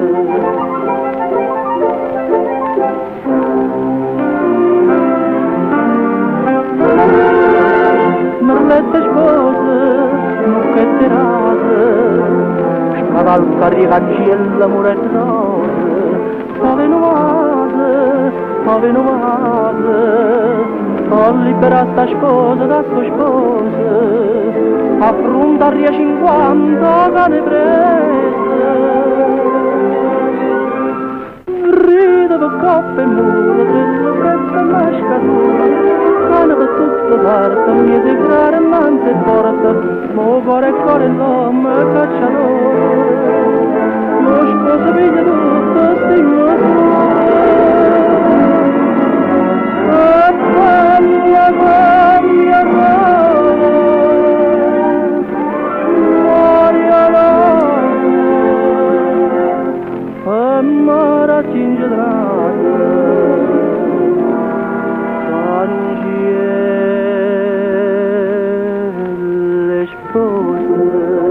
Merlette spose, mucchette rase, scavalcare cancella mure rose, ave novate, ho liberato sta sposa da sto sposa, affrontare a 50 cane prese. Ride per coppa e muro, tre prezza e mascatura, cane per tutta parte, mi si creare non si porta, mo core l'uomo è cacciatore, lo sposo piglia tutto sti misure. Mara cingedrata, cangie le spose.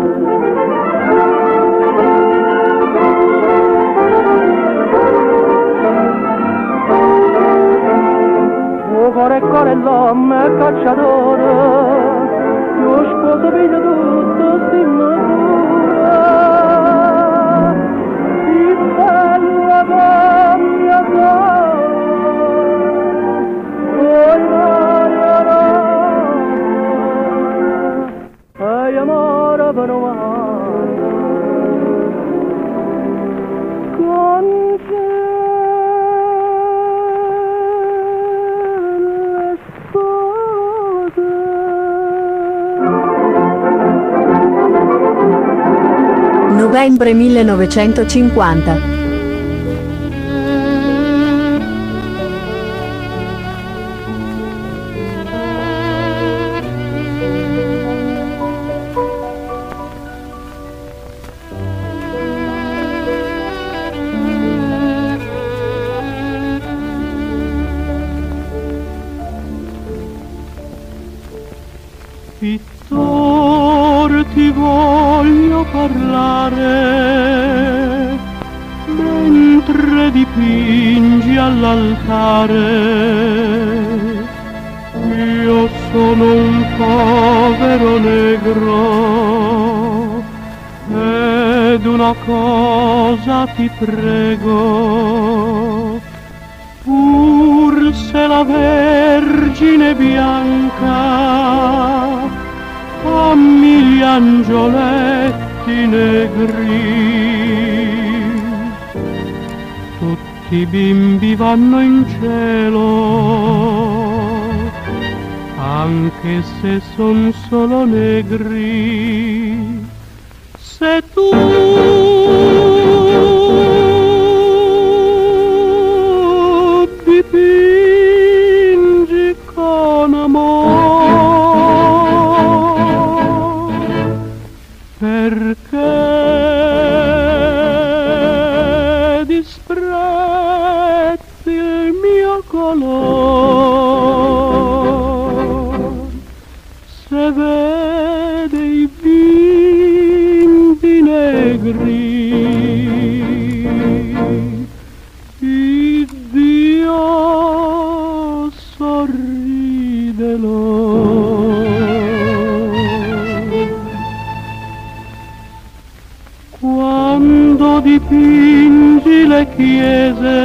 Core l'uomo è cacciatore, io sposo figlio tutto sti misure. Che bella mia cara, e amore per umano, con te. Novembre 1950. Pittore, ti voglio parlare mentre dipingi all'altare. Io sono un povero negro ed una cosa ti prego, pur se la Vergine bianca a mille angioletti negri, tutti i bimbi vanno in cielo, anche se son solo negri. Se tu dipingi con amore, perché disprezzi il mio colore? Se vede i bimbi negri, Iddio sorride loro. Quando dipingi le chiese,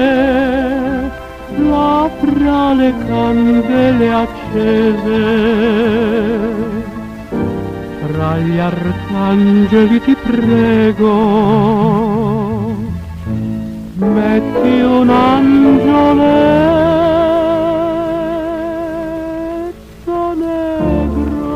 là le candele accese, Tra gli arcangeli ti prego, metti un angioletto negro.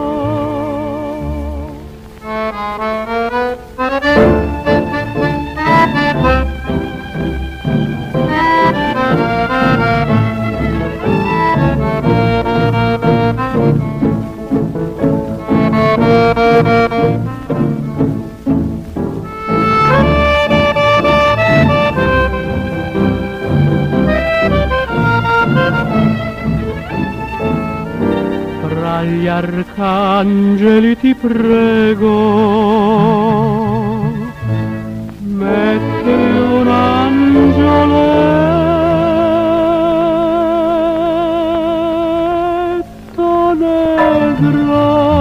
Tra gli arcangeli ti prego, metti un angioletto negro.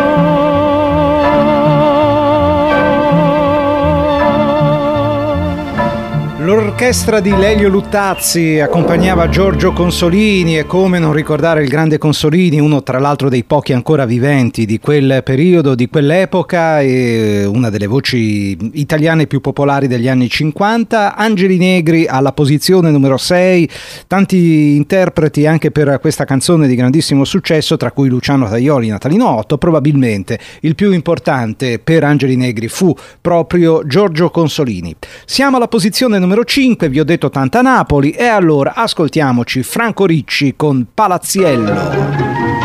L'orchestra di Lelio Luttazzi accompagnava Giorgio Consolini, e come non ricordare il grande Consolini, uno tra l'altro dei pochi ancora viventi di quel periodo, di quell'epoca, e una delle voci italiane più popolari degli anni 50. Angeli Negri alla posizione numero 6, tanti interpreti anche per questa canzone di grandissimo successo, tra cui Luciano Tajoli, Natalino Otto. Probabilmente il più importante per Angeli Negri fu proprio Giorgio Consolini. Siamo alla posizione numero 5, vi ho detto tanta Napoli, e allora ascoltiamoci Franco Ricci con Palazziello.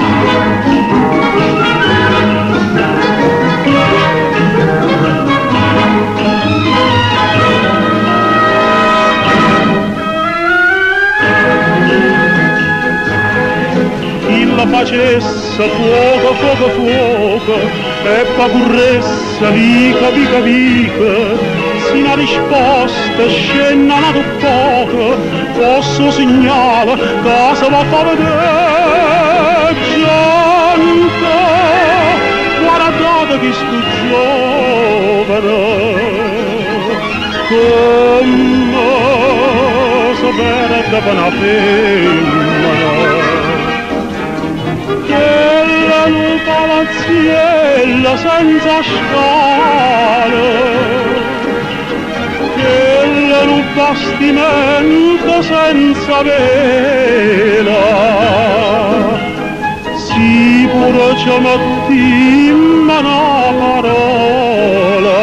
La facessa fuoco, fuoco, fuoco, e pagurressa, vica, vica, vica, si una risposta, scena nato poco, posso segnala, casa va a fare vedere, gente, guardate che sto giovane, come sapere da una femmina. Quella un palazziello senza scale, quella un bastimento senza vela, si pure ci metti in mano parola,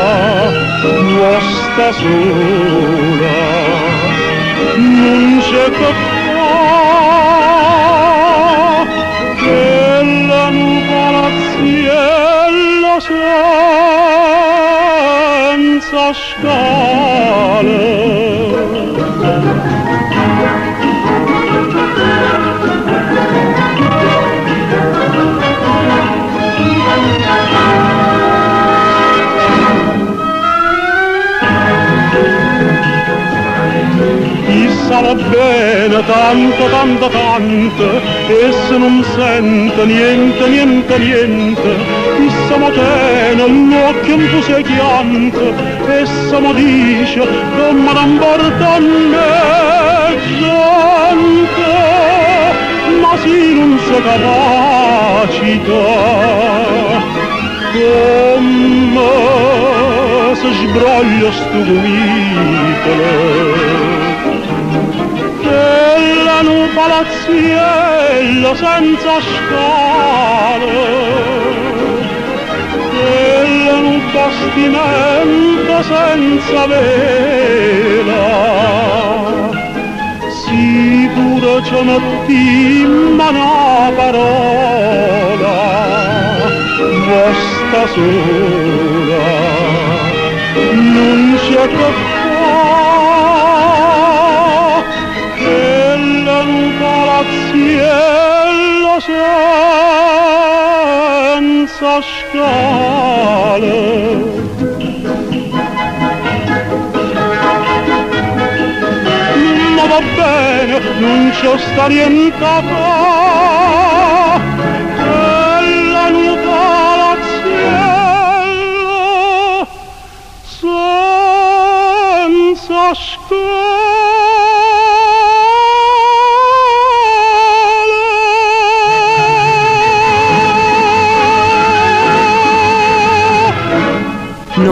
nostra sola, non c'è che quella un palazziello senza scale. Va bene tanto, tanto, tanto, e se non sente niente, niente, niente, e se mi tiene l'occhio un po' secchiante, e se mi dice che mi non porta a me gente, ma se non si capacita, come si sbroglia sto gomitolo. Quella un palazziello senza scale, quella un bastimento senza vela, sicuro ci metti in mano parola, vostra sola, non c'è che palazziello senza scale. Ma va bene, non c'è sta niente qua, quella un palazziello senza scale.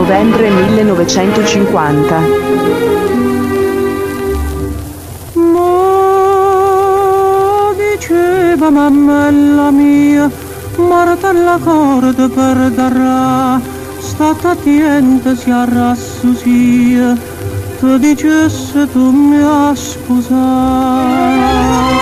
Novembre 1950. Diceva mammella mia, martella corda per darà, state attenta si arrassusia, ti dicesse tu mi ha sposato.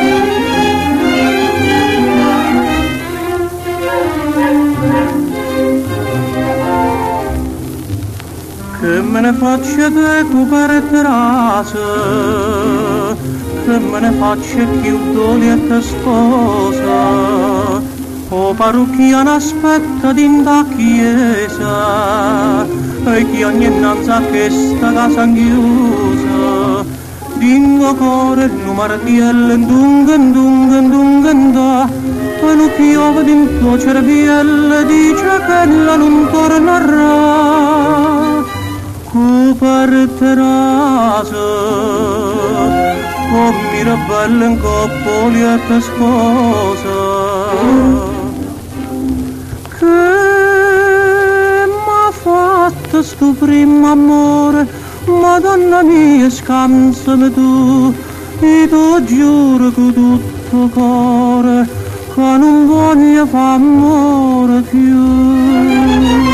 Che me ne faccia te coperte rase, che me ne faccia chiudoli e te sposa, o parrucchiana aspetta d'inda chiesa, e chi ogni innanzi a questa casa chiusa, dingo core no martiello, dungan dungan dungan da, e lo piove din tuo cerviello, dice che la non tornerà. Coperte rase, con mirabelle in coppoli e te sposa, che m'ha fatto sto primo amore, Madonna mia scansami tu, e tu giuro con tutto cuore, che non voglio far amore più.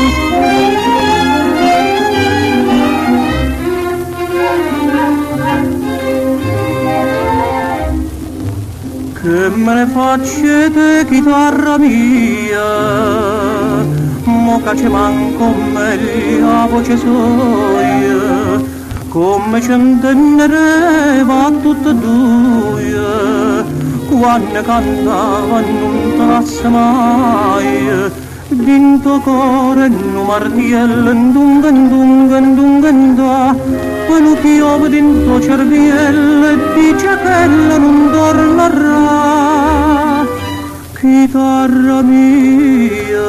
Che me ne faccia te chitarra mia, mo che ci manco me la voce soia, come centenere tutte e due, quando cantava non te lascia mai, dinto core no martiello, dungan dungan dungan da, quello piove dinto cerviello e dice che la non tornerà. Chitarra mia,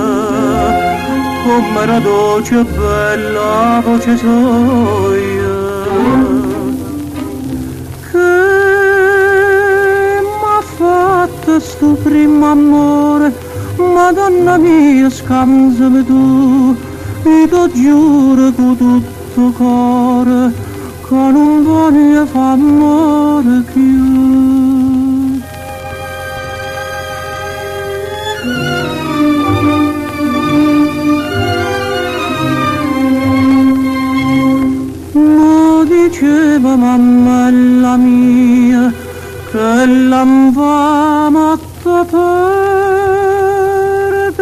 com'era dolce e bella voce soia, che m'ha fatto sto primo amore, Madonna mia scansami tu, e ti giuro con tutto cuore, che non voglio far amore più. Lo diceva mammella mia, che l'amava matta per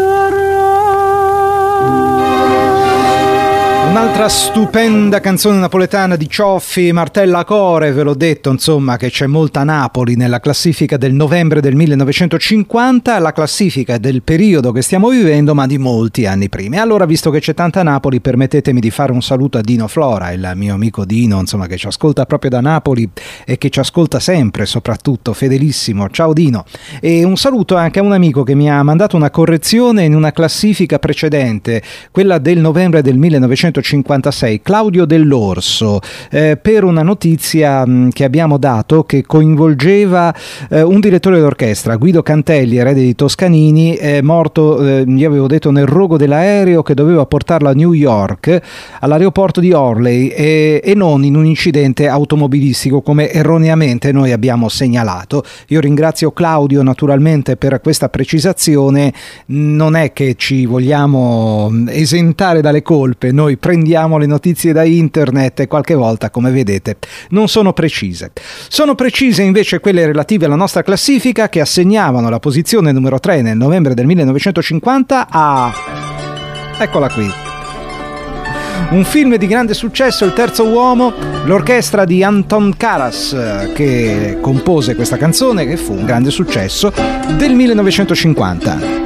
Un'altra stupenda canzone napoletana di Cioffi, Martella Core, ve l'ho detto insomma che c'è molta Napoli nella classifica del novembre del 1950, la classifica del periodo che stiamo vivendo ma di molti anni prima. E allora, visto che c'è tanta Napoli, permettetemi di fare un saluto a Dino Flora, il mio amico Dino, insomma, che ci ascolta proprio da Napoli e che ci ascolta sempre, soprattutto, fedelissimo. Ciao Dino. E un saluto anche a un amico che mi ha mandato una correzione in una classifica precedente, quella del novembre del 1956, Claudio Dell'Orso, per una notizia che abbiamo dato che coinvolgeva un direttore d'orchestra, Guido Cantelli, erede di Toscanini, morto, gli avevo detto, nel rogo dell'aereo che doveva portarlo a New York, all'aeroporto di Orley, e non in un incidente automobilistico come erroneamente noi abbiamo segnalato. Io ringrazio Claudio naturalmente per questa precisazione, non è che ci vogliamo esentare dalle colpe, noi prendiamo le notizie da internet e qualche volta, come vedete, non sono precise. Sono precise invece quelle relative alla nostra classifica, che assegnavano la posizione numero 3 nel novembre del 1950 a... eccola qui. Un film di grande successo, Il terzo uomo, l'orchestra di Anton Karas che compose questa canzone, che fu un grande successo del 1950.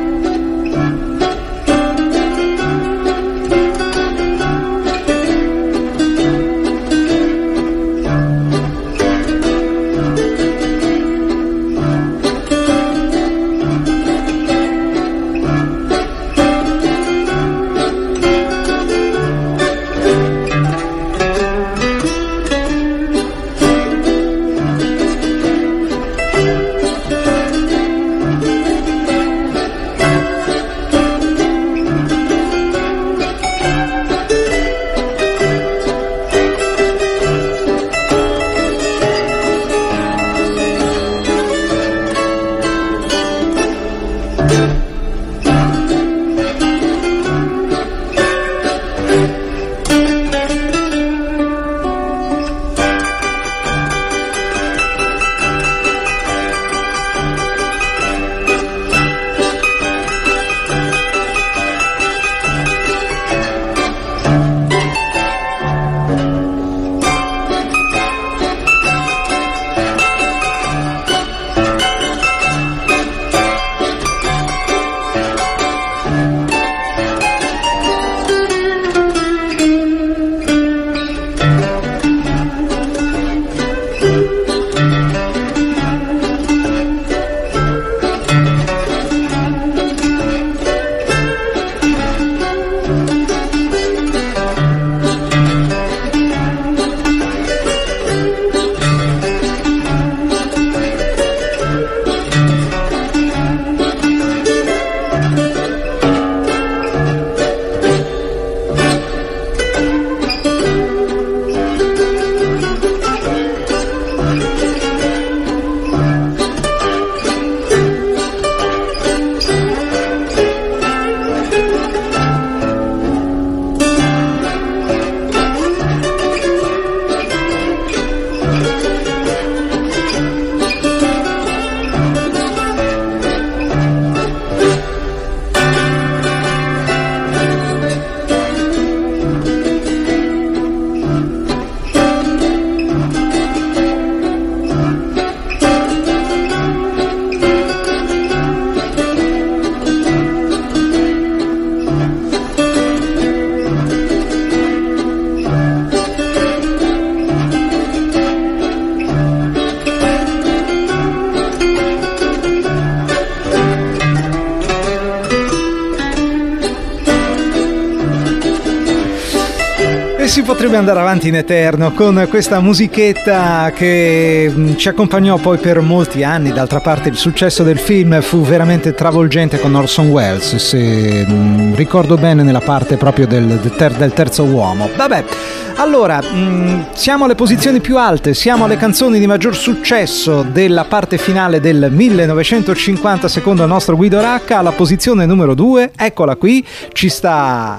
E si potrebbe andare avanti in eterno con questa musichetta che ci accompagnò poi per molti anni. D'altra parte il successo del film fu veramente travolgente con Orson Welles, se ricordo bene, nella parte proprio del terzo uomo. Vabbè, allora siamo alle posizioni più alte, siamo alle canzoni di maggior successo della parte finale del 1950 secondo il nostro Guido Racca. Alla posizione numero 2, eccola qui, ci sta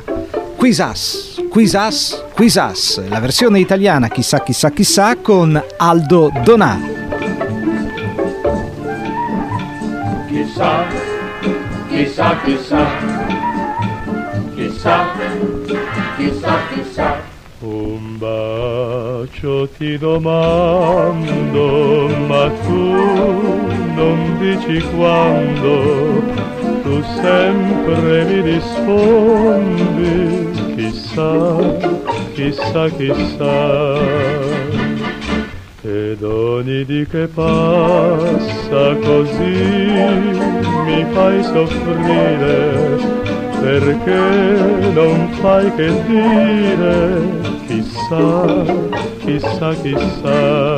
Quizás, la versione italiana Chissà chissà chissà con Aldo Donà. Chissà, chissà, chissà, chissà, chissà, chissà. Un bacio ti domando, ma tu non dici quando, tu sempre mi rispondi. Chissà, chissà, chissà, ed ogni dì che passa così mi fai soffrire, perché non fai che dire chissà, chissà, chissà.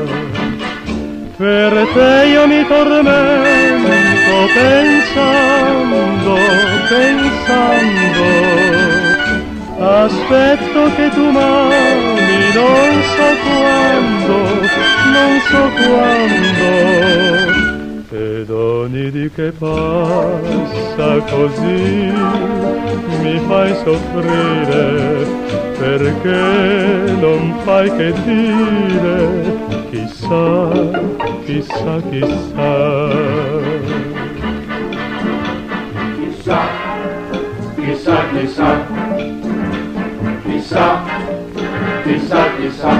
Per te io mi tormento pensando, aspetto che tu m'ami, non so quando, ed ogni dì che passa così mi fai soffrire, perché non fai che dire chissà, chissà, chissà. Chissà, chissà, chissà, chissà, chissà, chissà.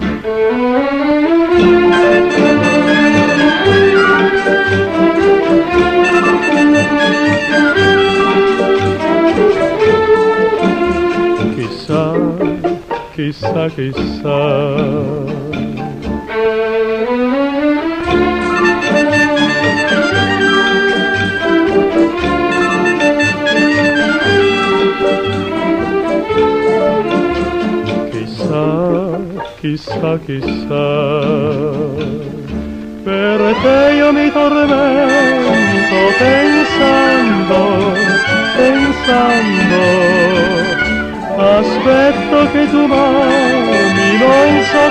Chissà, chissà, chissà. Chissà, chissà, per te io mi tormento pensando, aspetto che tu m'ami, non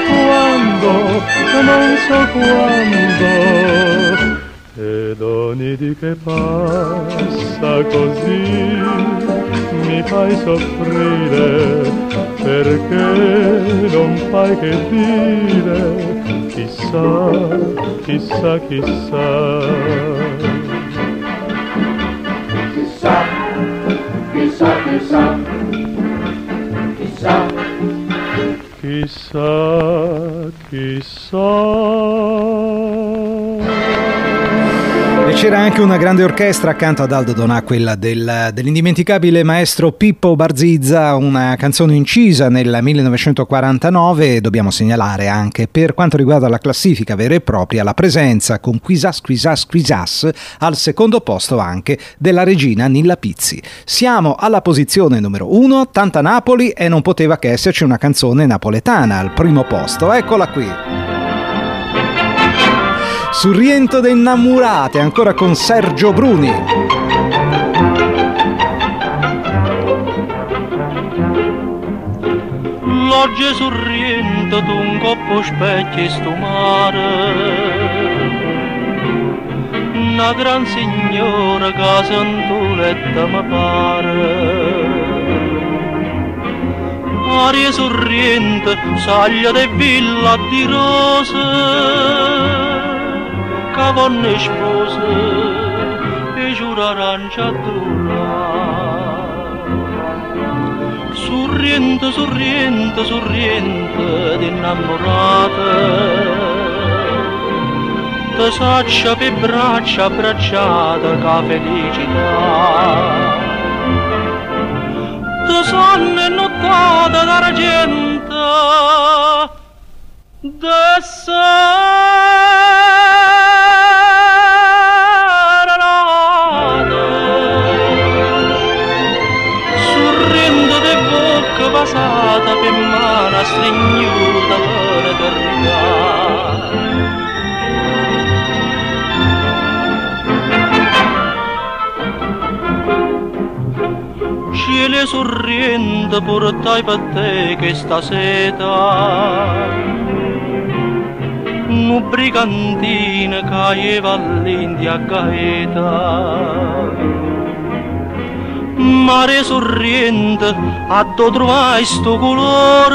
so quando, ed ogni dì che passa così mi fai soffrire, perché non fai che dire chissà, chissà, chissà. Chissà, chissà, chissà, chissà, chissà, chissà. E c'era anche una grande orchestra accanto ad Aldo Donà, quella dell'indimenticabile maestro Pippo Barzizza, una canzone incisa nel 1949. Dobbiamo segnalare anche, per quanto riguarda la classifica vera e propria, la presenza con Quizás, Quizás, Quizás al secondo posto anche della regina Nilla Pizzi. Siamo alla posizione numero 1, tanta Napoli, e non poteva che esserci una canzone napoletana al primo posto. Eccola qui. Surriento de innamorate, ancora con Sergio Bruni. L'oggi surriento d'un coppo specchi sto mare, una gran signora che santoletta mi pare. Aria surriente, saglia de villa di rose, cavonne spose e giura arancia surriente, surriente, surriente d'innamorate, te saccia per braccia abbracciata ca felicità, te sonne nottata d'argento de passata per mano stringnuta per eternità. Cielo sorriente portai per te che sta seta, un brigantino caeva all'India gaeta. Mare sorriente a do trovai sto colore,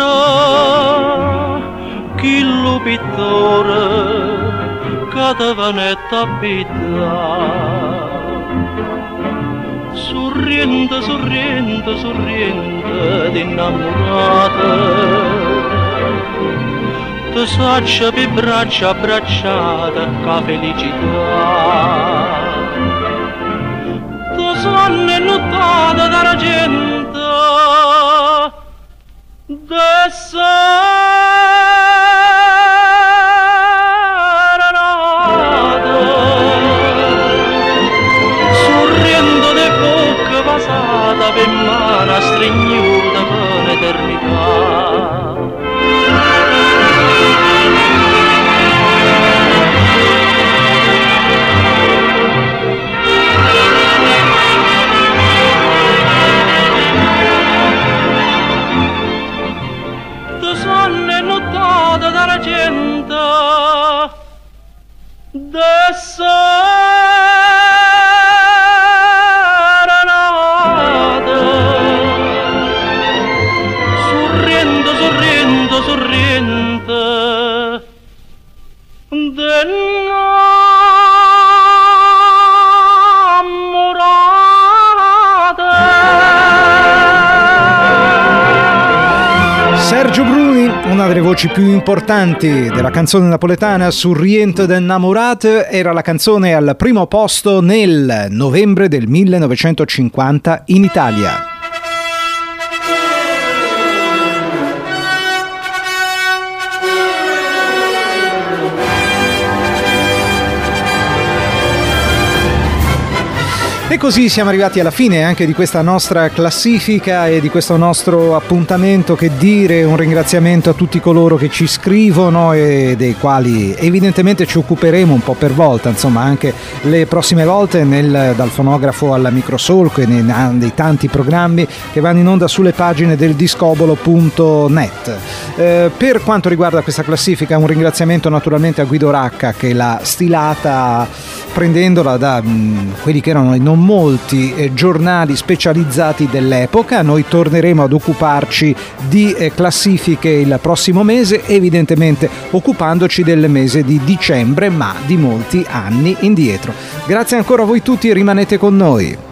chi lo pittore che te vanetta abita. Sorriente, sorriente, sorriente d'innamorata, ti saccia per braccia abbracciata che felicità. Tu sonne nottata dalla gente serenata, sorriendo de bocca passata per mano stringnuta per l'eternità. Dalla gente serenata, sorriendo, sorriendo, sorriente Sergio Bruni, una delle voci più importanti della canzone napoletana, Surriente d'Ennamorate, era la canzone al primo posto nel novembre del 1950 in Italia. E così siamo arrivati alla fine anche di questa nostra classifica e di questo nostro appuntamento. Che dire, un ringraziamento a tutti coloro che ci scrivono e dei quali evidentemente ci occuperemo un po' per volta, insomma anche le prossime volte dal fonografo alla microsolco e nei tanti programmi che vanno in onda sulle pagine del discobolo.net. Per quanto riguarda questa classifica, un ringraziamento naturalmente a Guido Racca che l'ha stilata prendendola da quelli che erano non molti giornali specializzati dell'epoca. Noi torneremo ad occuparci di classifiche il prossimo mese, evidentemente occupandoci del mese di dicembre, ma di molti anni indietro. Grazie ancora a voi tutti e rimanete con noi.